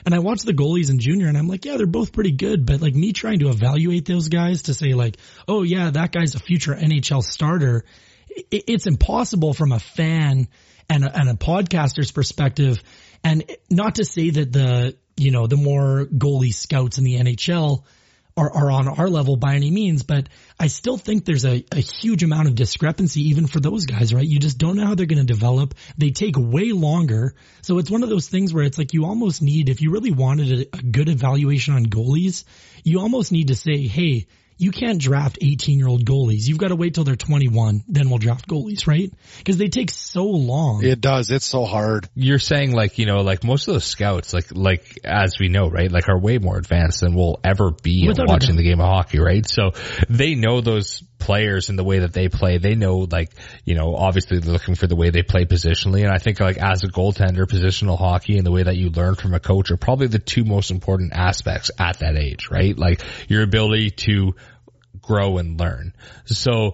And I watch the goalies in junior and I'm like, yeah, they're both pretty good. But like me trying to evaluate those guys to say like, oh yeah, that guy's a future N H L starter. It's impossible from a fan and a, and a podcaster's perspective. And not to say that the, you know, the more goalie scouts in the N H L are, are on our level by any means, but I still think there's a, a huge amount of discrepancy even for those guys, right? You just don't know how they're going to develop. They take way longer. So it's one of those things where it's like you almost need, if you really wanted a, a good evaluation on goalies, you almost need to say, hey, you can't draft eighteen-year-old goalies. You've got to wait till they're twenty-one, then we'll draft goalies, right? Because they take so long. It does. It's so hard. You're saying like, you know, like most of those scouts, like, like as we know, right, like are way more advanced than we'll ever be in watching the game of hockey, right? So they know those players and the way that they play. They know like, you know, obviously they're looking for the way they play positionally. And I think like as a goaltender, positional hockey and the way that you learn from a coach are probably the two most important aspects at that age, right? Like your ability to grow and learn. So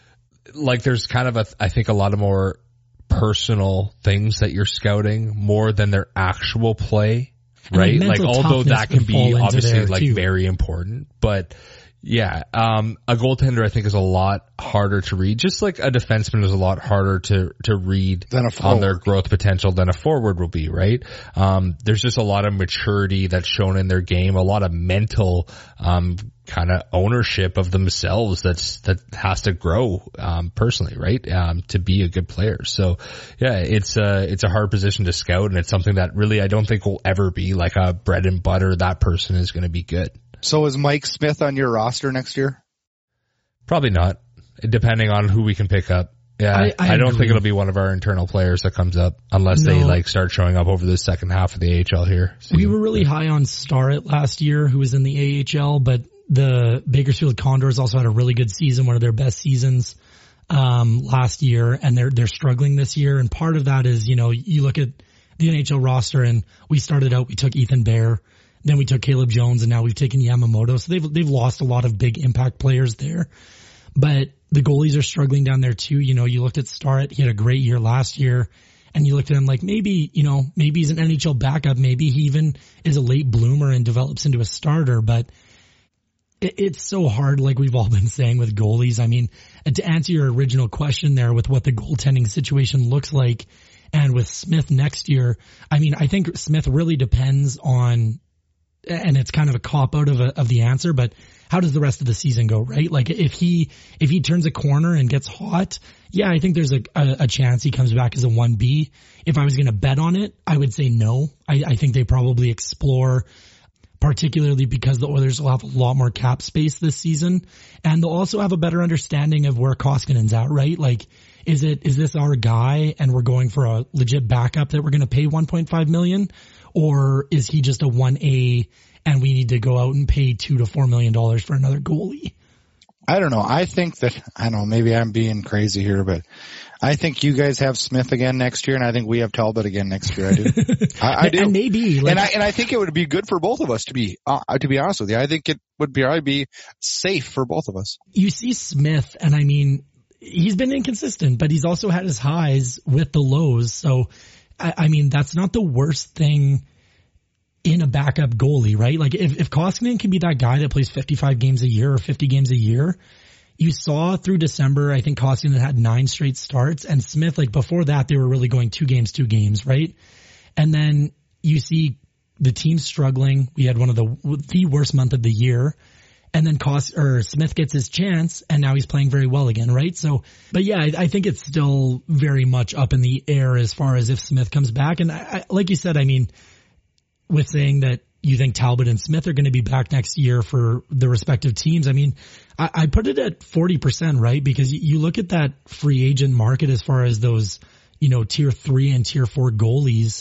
like there's kind of a, I think a lot of more personal things that you're scouting more than their actual play, right? Like although that can be obviously like too. very important, but yeah, um, a goaltender I think is a lot harder to read. Just like a defenseman is a lot harder to, to read on their growth potential than a forward will be, right? Um, there's just a lot of maturity that's shown in their game, a lot of mental, um, kind of ownership of themselves that's, that has to grow, um, personally, right? Um, to be a good player. So yeah, it's a, it's a hard position to scout and it's something that really I don't think will ever be like a bread and butter. That person is going to be good. So is Mike Smith on your roster next year? Probably not, depending on who we can pick up. Yeah, I, I, I don't agree. think it'll be one of our internal players that comes up unless no. they like start showing up over the second half of the A H L here. So, we were really high on Starrett last year, who was in the A H L, but the Bakersfield Condors also had a really good season, one of their best seasons um last year, and they're they're struggling this year. And part of that is, you know, you look at the N H L roster, and we started out, we took Ethan Bear. Then we took Caleb Jones, and now we've taken Yamamoto. So they've they've lost a lot of big impact players there. But the goalies are struggling down there too. You know, you looked at Starrett, he had a great year last year, and you looked at him like maybe, you know, maybe he's an N H L backup. Maybe he even is a late bloomer and develops into a starter. But it, it's so hard, like we've all been saying with goalies. I mean, to answer your original question there with what the goaltending situation looks like, and with Smith next year, I mean, I think Smith really depends on, and it's kind of a cop out of a, of the answer, but how does the rest of the season go, right? Like if he, if he turns a corner and gets hot, yeah, I think there's a, a, a chance he comes back as a one B. If I was going to bet on it, I would say no. I, I think they probably explore, particularly because the Oilers will have a lot more cap space this season, and they'll also have a better understanding of where Koskinen's at, right? Like, is it, is this our guy and we're going for a legit backup that we're going to pay one point five million? Or is he just a one A and we need to go out and pay two to four million dollars for another goalie? I don't know. I think that, I don't know, maybe I'm being crazy here, but I think you guys have Smith again next year, and I think we have Talbot again next year. I do. I, I do. And maybe. Like, and I, and I think it would be good for both of us to be, uh, to be honest with you. I think it would be, probably be safe for both of us. You see Smith, and I mean, he's been inconsistent, but he's also had his highs with the lows. So, I, I mean, that's not the worst thing in a backup goalie, right? Like if, if Koskinen can be that guy that plays fifty-five games a year or fifty games a year, you saw through December, I think Koskinen had nine straight starts, and Smith, like before that, they were really going two games, two games, right? And then you see the team struggling. We had one of the, the worst month of the year. And then Kost, or Smith gets his chance, and now he's playing very well again, right? So, but yeah, I, I think it's still very much up in the air as far as if Smith comes back. And I, I, like you said, I mean, with saying that you think Talbot and Smith are going to be back next year for the respective teams, I mean, I, I put it at forty percent, right? Because you, you look at that free agent market as far as those, you know, tier three and tier four goalies.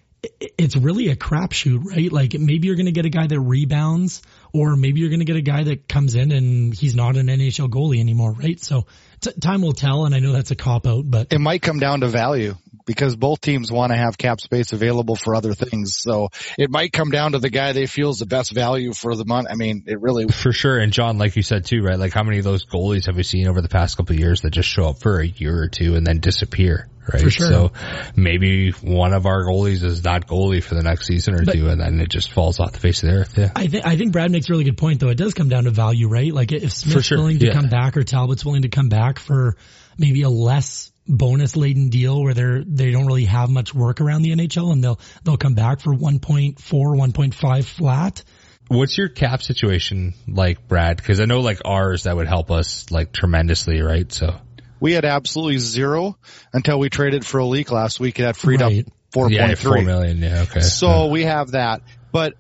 It's really a crapshoot, right? Like maybe you're going to get a guy that rebounds, or maybe you're going to get a guy that comes in and he's not an N H L goalie anymore, right? So t- time will tell, and I know that's a cop out, but it might come down to value because both teams want to have cap space available for other things. So it might come down to the guy they feel is the best value for the month. I mean, it really for sure. And John, like you said too, right? Like how many of those goalies have we seen over the past couple of years that just show up for a year or two and then disappear? right? For sure. So maybe one of our goalies is that goalie for the next season or But, two, and then it just falls off the face of the earth. Yeah. I think I think Brad makes a really good point, though. It does come down to value, right? Like if Smith's sure. willing to Yeah. come back or Talbot's willing to come back for maybe a less bonus laden deal where they're they don't really have much work around the N H L, and they'll they'll come back for one point four, one point five flat. What's your cap situation like, Brad? Because I know like ours, that would help us like tremendously, right? So We had absolutely zero until we traded for a leak last week. It had freed Right. up four yeah, point four three. million. Yeah, okay. So Uh, we have that. But,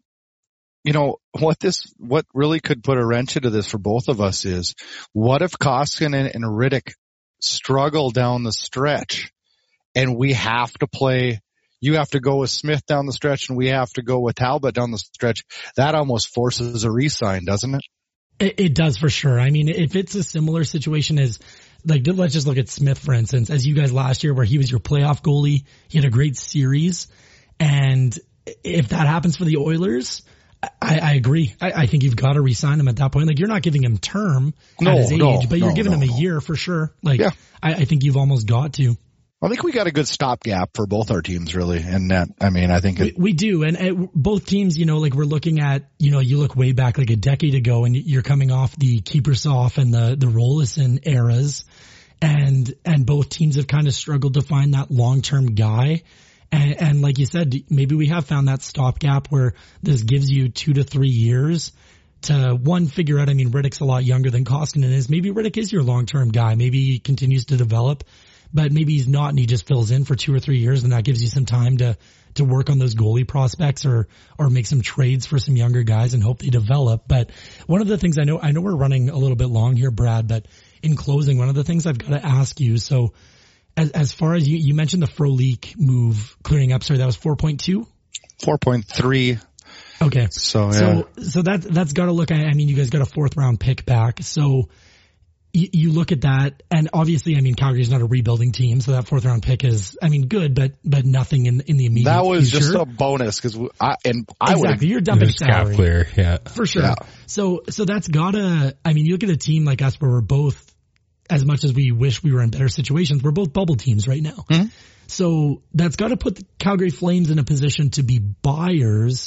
you know, what this, what really could put a wrench into this for both of us is, what if Koskinen and Riddick struggle down the stretch and we have to play, you have to go with Smith down the stretch and we have to go with Talbot down the stretch? That almost forces a re-sign, doesn't it? It, it does for sure. I mean, if it's a similar situation as, like, let's just look at Smith, for instance, as you guys last year where he was your playoff goalie, he had a great series. And if that happens for the Oilers, I, I agree. I, I think you've got to re-sign him at that point. Like, you're not giving him term No, at his age, no, but you're no, giving no, him a no. year for sure. Like, Yeah. I, I think you've almost got to. I think we got a good stopgap for both our teams, really. And that, I mean, I think We, it, we do. And uh, both teams, you know, like we're looking at, you know, you look way back like a decade ago and you're coming off the Keepersoff and the, the Rolison eras. And, and both teams have kind of struggled to find that long-term guy. And, and like you said, maybe we have found that stopgap where this gives you two to three years to one, figure out, I mean, Riddick's a lot younger than Koskinen is. Maybe Riddick is your long-term guy. Maybe he continues to develop, but maybe he's not and he just fills in for two or three years and that gives you some time to, to work on those goalie prospects or, or make some trades for some younger guys and hope they develop. But one of the things I know, I know we're running a little bit long here, Brad, but in closing, one of the things I've got to ask you, so as, as far as you, you mentioned the Frolik move clearing up, sorry, that was four point two? four point three. Okay. So, yeah. So, so that, that's got to look at, I mean, you guys got a fourth round pick back. So you, you look at that and obviously, I mean, Calgary's not a rebuilding team. So that fourth round pick is, I mean, good, but, but nothing in, in the immediate That was future. just a bonus because I, and I would Exactly. You're dumping just cap salary. clear. Yeah. For sure. Yeah. So, so that's gotta, I mean, you look at a team like us where we're both, as much as we wish we were in better situations, we're both bubble teams right now. Mm-hmm. So that's gotta put the Calgary Flames in a position to be buyers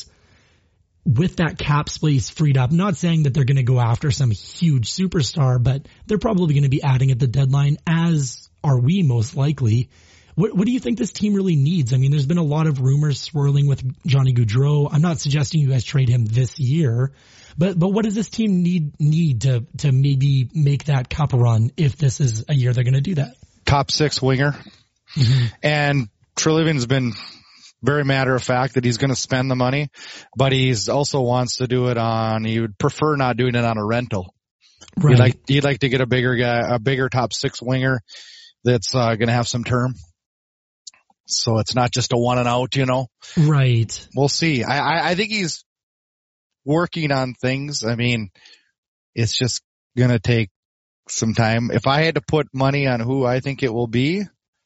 with that cap space freed up. Not saying that they're going to go after some huge superstar, but they're probably going to be adding at the deadline, as are we most likely. What, what do you think this team really needs? I mean, there's been a lot of rumors swirling with Johnny Gaudreau. I'm not suggesting you guys trade him this year, but, but what does this team need, need to, to maybe make that cup run if this is a year they're going to do that? top six winger. Mm-hmm. And Treliving's been very matter of fact that he's going to spend the money, but he's also wants to do it on, he would prefer not doing it on a rental. Right. He'd like, he'd like to get a bigger guy, a bigger top six winger that's uh, going to have some term. So it's not just a one and out, you know. Right. We'll see. I, I, I think he's working on things. I mean, it's just going to take some time. If I had to put money on who I think it will be,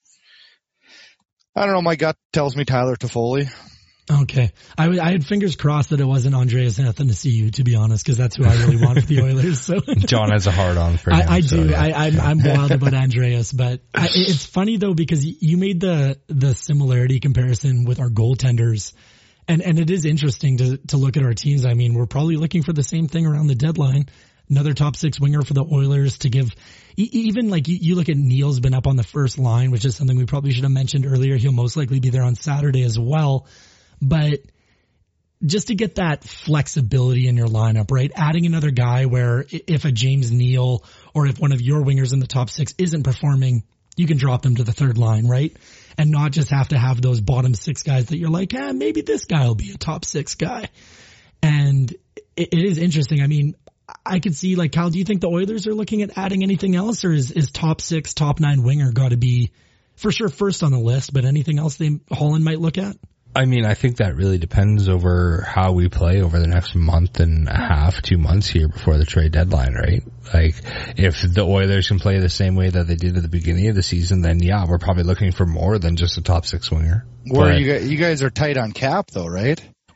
I don't know. My gut tells me Tyler Toffoli. Okay. I, w- I had fingers crossed that it wasn't Andreas Athanasiou, to be honest, because that's who I really want for the Oilers. So John has a hard on for him. I, I so, do. yeah. I, I'm, I'm wild about Andreas, but I, it's funny though because you made the the similarity comparison with our goaltenders, and and it is interesting to to look at our teams. I mean, we're probably looking for the same thing around the deadline. Another top six winger for the Oilers to give. E- even like you, you look at Neil's been up on the first line, which is something we probably should have mentioned earlier. He'll most likely be there on Saturday as well. But just to get that flexibility in your lineup, right? Adding another guy where if a James Neal or if one of your wingers in the top six isn't performing, you can drop them to the third line, right? And not just have to have those bottom six guys that you're like, ah, maybe this guy will be a top six guy. And it, it is interesting. I mean, I could see like, Kyle, do you think the Oilers are looking at adding anything else, or is, is top six, top nine winger got to be for sure first on the list, but anything else they Holland might look at? I mean, I think that really depends over how we play over the next month and a half, two months here before the trade deadline, right? Like, if the Oilers can play the same way that they did at the beginning of the season, then yeah, we're probably looking for more than just a top six winger. Where But- you guys, you guys are tight on cap though, right?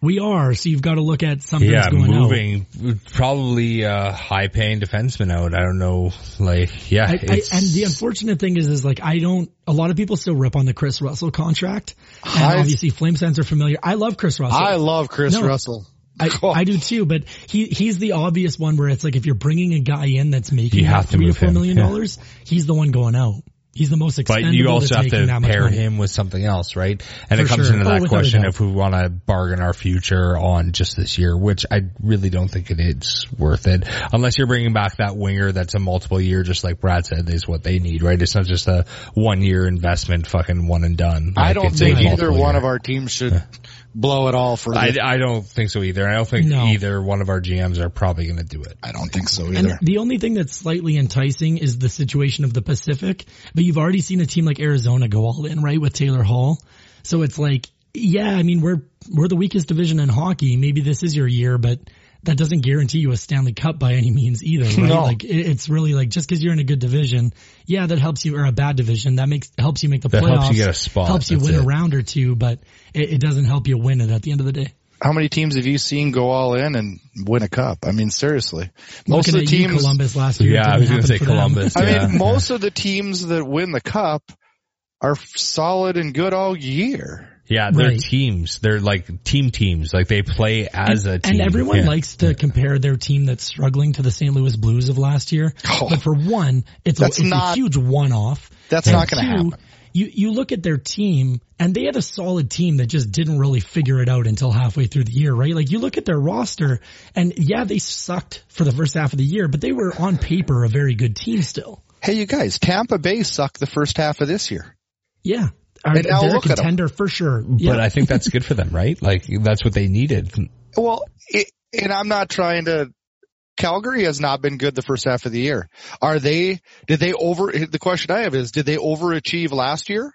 We are, so you've got to look at something Yeah, going moving out. Probably a high-paying defenseman out. I don't know, like, yeah. I, I, and the unfortunate thing is, is like, I don't, a lot of people still rip on the Chris Russell contract. And I've, obviously Flames fans are familiar. I love Chris Russell. I love Chris no, Russell. I, I do too, but he, he's the obvious one where it's like, if you're bringing a guy in that's making you have to three move to four him. million Yeah. dollars, he's the one going out. He's the most expendable. But you also have to pair money. him with something else, right? And For it comes sure. into Oh, that without a question doubt. if we want to bargain our future on just this year, which I really don't think it is worth it. Unless you're bringing back that winger that's a multiple year, just like Brad said, is what they need, right? It's not just a one year investment, fucking one and done. I Like, don't it's think a either multiple one year. of our teams should blow it all for I, the, I don't think so either. I don't think No. either one of our G Ms are probably going to do it. I don't think so And either. the only thing that's slightly enticing is the situation of the Pacific, but you've already seen a team like Arizona go all in, right, with Taylor Hall. So it's like, yeah, I mean, we're, we're the weakest division in hockey. Maybe this is your year, but that doesn't guarantee you a Stanley Cup by any means either, right? No. Like, it, it's really like, just cause you're in a good division, yeah, that helps you, or a bad division, that makes, helps you make the That playoffs. helps you get a spot. Helps you That's win it. a round or two, but it, it doesn't help you win it at the end of the day. How many teams have you seen go all in and win a cup? I mean, seriously. Most Looking of the at you, teams, Columbus last year. Yeah, it I was didn't going to say happen for them. Columbus. I yeah. mean, most of the teams that win the cup are solid and good all year. Yeah, they're Right. teams. They're like team teams. Like they play as and, a team. And everyone Yeah. likes to compare their team that's struggling to the Saint Louis Blues of last year. Oh. But for one, it's, a, That's it's not- a huge one-off. That's And not going to two, happen. You, you look at their team, and they had a solid team that just didn't really figure it out until halfway through the year, right? Like, you look at their roster, and yeah, they sucked for the first half of the year, but they were on paper a very good team still. Hey, you guys, Tampa Bay sucked the first half of this year. Yeah. Are, And now they're a look at 'em. contender for sure. But Yeah. I think that's good for them, right? Like that's what they needed. Well, it, and I'm not trying to, Calgary has not been good the first half of the year. Are they, did they over, the question I have is, did they overachieve last year?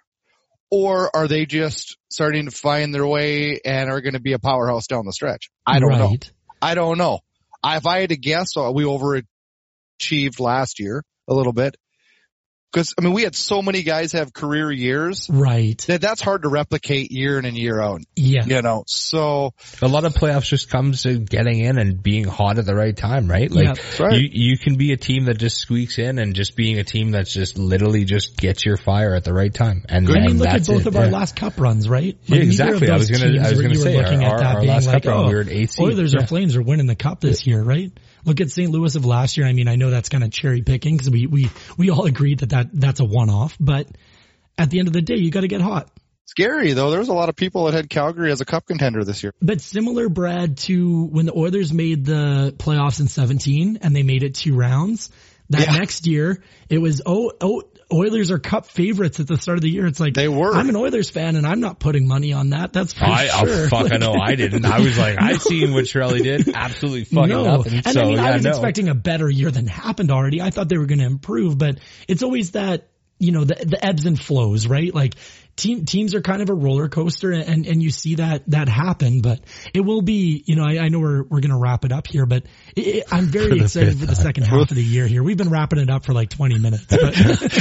Or are they just starting to find their way and are going to be a powerhouse down the stretch? I don't know. Right. I don't know. I, if I had to guess, uh, we overachieved last year a little bit. Because, I mean, we had so many guys have career years Right. that that's hard to replicate year in and year out. Yeah. You know, so A lot of playoffs just comes to getting in and being hot at the right time, right? Like Yeah, that's right. you you can be a team that just squeaks in and just being a team that's just literally just gets your fire at the right time. And I then mean, look at that's both it. of our Yeah. last cup runs, right? Yeah, neither exactly. Of I those was gonna- teams I was were- gonna you were say, looking our- at that our being last like, cup run, oh, we were at eight seed. Oilers Yeah. or Flames are winning the cup this year, right? Look at Saint Louis of last year. I mean, I know that's kind of cherry picking because we, we, we all agreed that, that that's a one-off, but at the end of the day, you got to get hot. scary though. There's a lot of people that had Calgary as a cup contender this year. But similar, Brad, to when the Oilers made the playoffs in seventeen and they made it two rounds. That Yeah. next year, it was, oh, oh, Oilers are cup favorites at the start of the year. It's like, They were. I'm an Oilers fan and I'm not putting money on that. That's for I, sure. oh, fuck, I know I didn't. I was like, I've seen what Shirley did. Absolutely fucking no. nothing. And so, I mean, yeah, I was no. expecting a better year than happened already. I thought they were going to improve, but it's always that, you know, the, the ebbs and flows, right? Like team, teams are kind of a roller coaster and, and you see that, that happen, but it will be, you know, I, I know we're, we're going to wrap it up here, but it, it, I'm very the excited fifth for the second half of the year here. We've been wrapping it up for like twenty minutes, but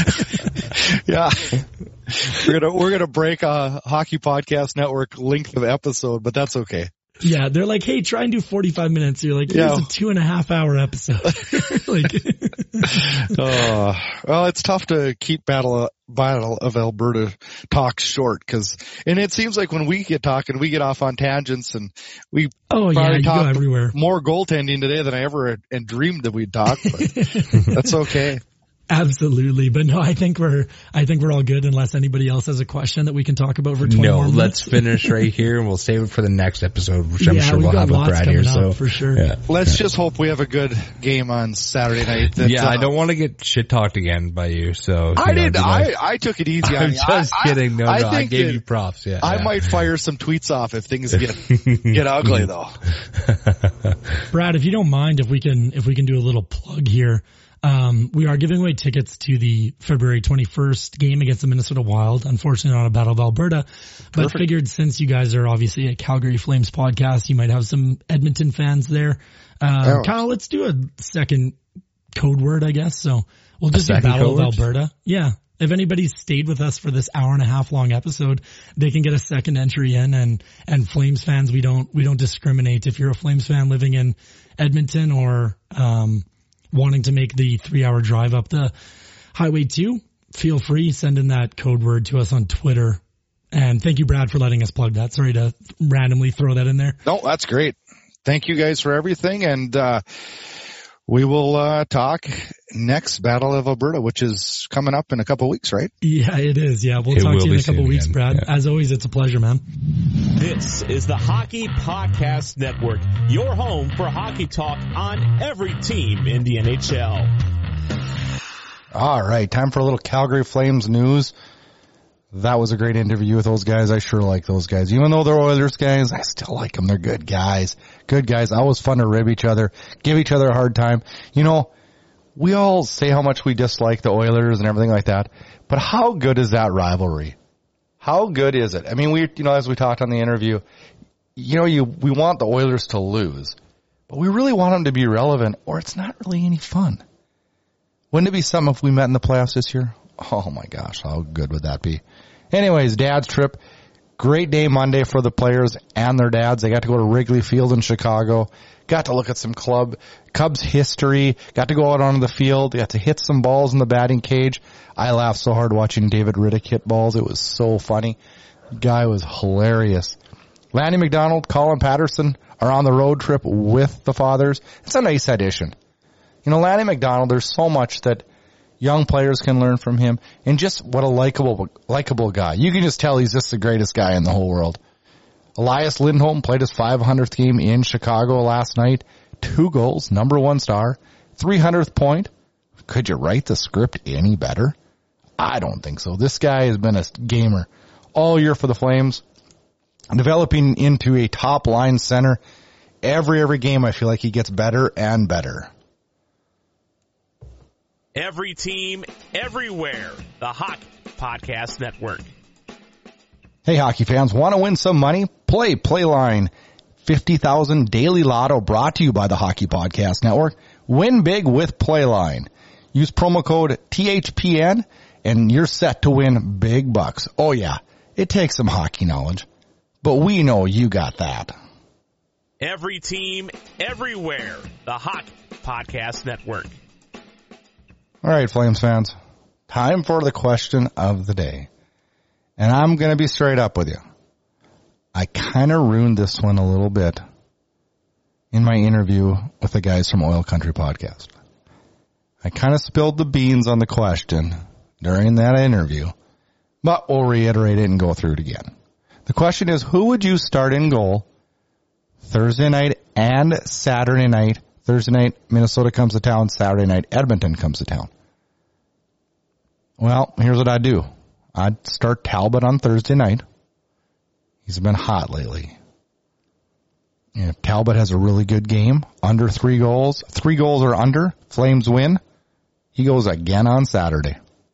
Yeah. We're gonna, we're gonna break a Hockey Podcast Network length of episode, but that's okay. yeah, they're like, hey, try and do forty-five minutes. You're like, Yeah. it's a two and a half hour episode. like, Uh, well, it's tough to keep Battle, Battle of Alberta talk short because, and it seems like when we get talking, we get off on tangents and we oh yeah, probably you go talked everywhere. more goaltending today than I ever had, and dreamed that we'd talk, but that's okay. Absolutely. But no, I think we're, I think we're all good unless anybody else has a question that we can talk about for twenty No, more minutes. let's finish right here and we'll save it for the next episode, which I'm Yeah, sure we've we'll got have with lots Brad here. coming So up, for sure. Yeah, Let's just hope we have a good game on Saturday night. That, yeah uh, I don't want to get shit talked again by you. So I you know, did. be I, like- I took it easy on I'm you. just I, kidding. No, I, no, I, think gave that you props. Yeah, I yeah. might fire some tweets off if things get get ugly though. Brad, if you don't mind, if we can, if we can do a little plug here. Um, we are giving away tickets to the February twenty-first game against the Minnesota Wild. Unfortunately not a Battle of Alberta, but Perfect. figured since you guys are obviously a Calgary Flames podcast, you might have some Edmonton fans there. Um, Oh. Kyle, let's do a second code word, I guess. So we'll just do second Battle code of word? Alberta. Yeah. if anybody's stayed with us for this hour and a half long episode, they can get a second entry in. And, and Flames fans, we don't, we don't discriminate. If you're a Flames fan living in Edmonton or, um, wanting to make the three hour drive up the Highway two, feel free, send in that code word to us on Twitter. And thank you, Brad, for letting us plug that. Sorry to randomly throw that in there. No, that's great. Thank you guys for everything. And, uh, we will, uh, talk next Battle of Alberta, which is coming up in a couple of weeks, right? Yeah, it is. Yeah. We'll It talk will to you in be a couple soon of weeks, again. Brad. Yeah. As always, it's a pleasure, man. This is the Hockey Podcast Network, your home for hockey talk on every team in the N H L. All right, time for a little Calgary Flames news. That was a great interview with those guys. I sure like those guys. Even though they're Oilers guys, I still like them. They're good guys. Good guys. Always fun to rib each other, give each other a hard time. You know, we all say how much we dislike the Oilers and everything like that, but how good is that rivalry? How good is it? I mean, we, you know, as we talked on the interview, you know, you, we want the Oilers to lose, but we really want them to be relevant or it's not really any fun. Wouldn't it be something if we met in the playoffs this year? Oh my gosh, how good would that be? Anyways, dad's trip. Great day Monday for the players and their dads. They got to go to Wrigley Field in Chicago. Got to look at some club, Cubs history. Got to go out onto the field. Got to hit some balls in the batting cage. I laughed so hard watching David Riddick hit balls. It was so funny. Guy was hilarious. Lanny McDonald, Colin Patterson are on the road trip with the fathers. It's a nice addition. You know, Lanny McDonald, there's so much that young players can learn from him, and just what a likable, likable guy. You can just tell he's just the greatest guy in the whole world. Elias Lindholm played his five hundredth game in Chicago last night. Two goals, number one star, three hundredth point. Could you write the script any better? I don't think so. This guy has been a gamer all year for the Flames, developing into a top line center. Every, every game I feel like he gets better and better. Every team, everywhere. The Hockey Podcast Network. Hey, hockey fans, want to win some money? Play Playline. fifty thousand daily lotto brought to you by the Hockey Podcast Network. Win big with Playline. Use promo code T H P N and you're set to win big bucks. Oh yeah, it takes some hockey knowledge, but we know you got that. Every team, everywhere. The Hockey Podcast Network. All right, Flames fans, time for the question of the day. And I'm going to be straight up with you. I kind of ruined this one a little bit in my interview with the guys from Oil Country Podcast. I kind of spilled the beans on the question during that interview, but we'll reiterate it and go through it again. The question is, who would you start in goal Thursday night and Saturday night? Thursday night, Minnesota comes to town. Saturday night, Edmonton comes to town. Well, here's what I'd do. I'd start Talbot on Thursday night. He's been hot lately. And if Talbot has a really good game, under three goals, three goals or under, Flames win, he goes again on Saturday.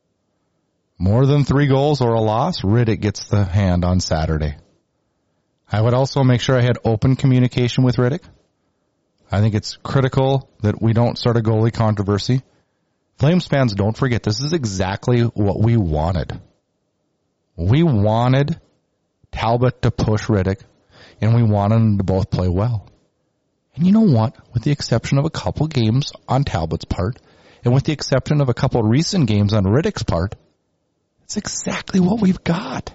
More than three goals or a loss, Riddick gets the hand on Saturday. I would also make sure I had open communication with Riddick. I think it's critical that we don't start a goalie controversy. Flames fans, don't forget, this is exactly what we wanted. We wanted Talbot to push Riddick, and we wanted them to both play well. And you know what? With the exception of a couple games on Talbot's part, and with the exception of a couple recent games on Riddick's part, it's exactly what we've got.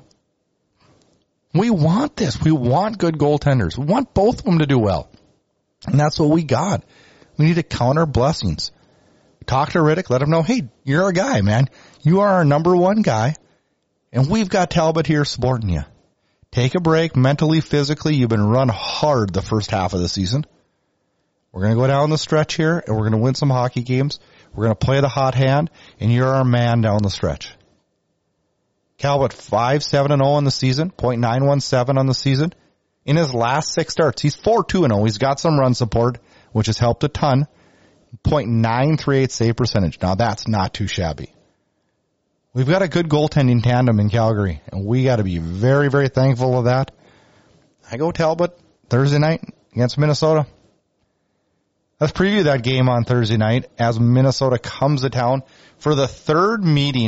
We want this. We want good goaltenders. We want both of them to do well. And that's what we got. We need to count our blessings. Talk to Riddick. Let him know, hey, you're our guy, man. You are our number one guy. And we've got Talbot here supporting you. Take a break mentally, physically. You've been run hard the first half of the season. We're going to go down the stretch here, and we're going to win some hockey games. We're going to play the hot hand, and you're our man down the stretch. Talbot, five seven and oh on the season, point nine one seven on the season. In his last six starts, he's four two and oh. He's got some run support, which has helped a ton. point nine three eight save percentage. Now, that's not too shabby. We've got a good goaltending tandem in Calgary, and we got to be very, very thankful of that. I go Talbot Thursday night against Minnesota. Let's preview that game on Thursday night as Minnesota comes to town for the third meeting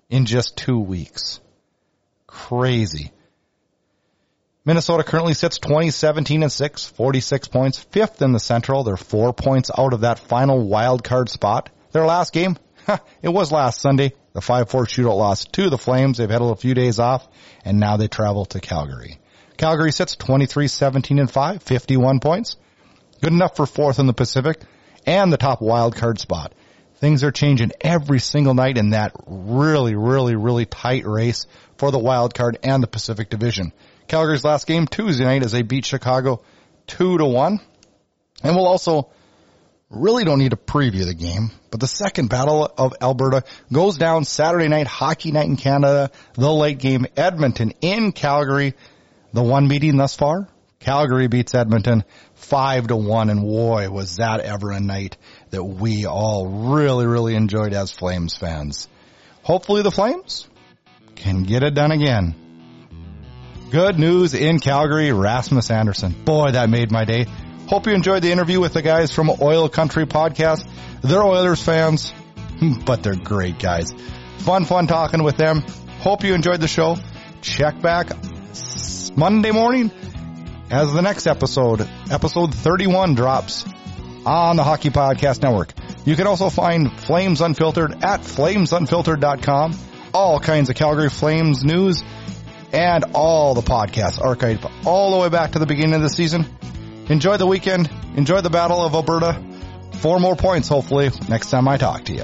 in just two weeks. Crazy. Minnesota currently sits twenty, seventeen, and six, forty-six points, fifth in the Central. They're four points out of that final wild card spot. Their last game, it was last Sunday, the five four shootout loss to the Flames. They've had a few days off, and now they travel to Calgary. Calgary sits twenty-three, seventeen, and five, fifty-one points. Good enough for fourth in the Pacific and the top wild card spot. Things are changing every single night in that really, really, really tight race for the wild card and the Pacific Division. Calgary's last game Tuesday night as they beat Chicago two to one. And we'll also really don't need to preview the game, but the second Battle of Alberta goes down Saturday night, Hockey Night in Canada, the late game, Edmonton in Calgary. The one meeting thus far, Calgary beats Edmonton five to one, and boy, was that ever a night that we all really, really enjoyed as Flames fans. Hopefully the Flames can get it done again. Good news in Calgary, Rasmus Andersson. Boy, that made my day. Hope you enjoyed the interview with the guys from Oil Country Podcast. They're Oilers fans, but they're great guys. Fun, fun talking with them. Hope you enjoyed the show. Check back Monday morning as the next episode, episode thirty-one, drops on the Hockey Podcast Network. You can also find Flames Unfiltered at flames unfiltered dot com. All kinds of Calgary Flames news and all the podcasts archived all the way back to the beginning of the season. Enjoy the weekend. Enjoy the Battle of Alberta. Four more points, hopefully, next time I talk to you.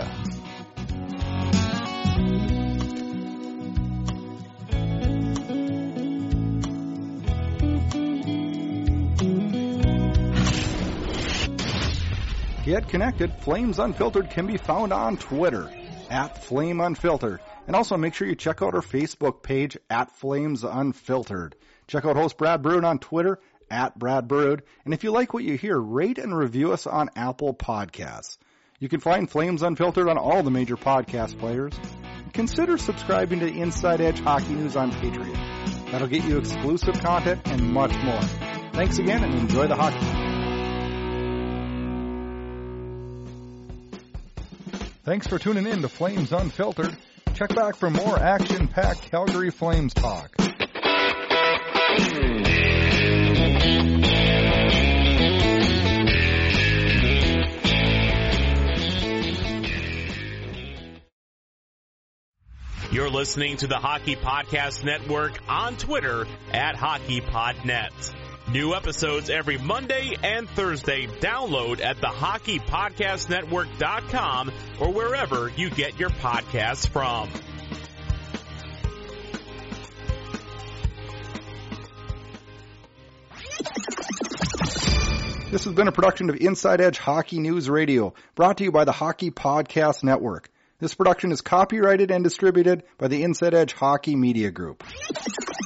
Get connected. Flames Unfiltered can be found on Twitter at Flame Unfiltered. And also make sure you check out our Facebook page at Flames Unfiltered. Check out host Brad Brood on Twitter at Brad Brood. And if you like what you hear, rate and review us on Apple Podcasts. You can find Flames Unfiltered on all the major podcast players. Consider subscribing to Inside Edge Hockey News on Patreon. That'll get you exclusive content and much more. Thanks again and enjoy the hockey. Thanks for tuning in to Flames Unfiltered. Check back for more action-packed Calgary Flames talk. You're listening to the Hockey Podcast Network on Twitter at HockeyPodNet. New episodes every Monday and Thursday. Download at the hockey podcast network dot com or wherever you get your podcasts from. This has been a production of Inside Edge Hockey News Radio, brought to you by the Hockey Podcast Network. This production is copyrighted and distributed by the Inside Edge Hockey Media Group.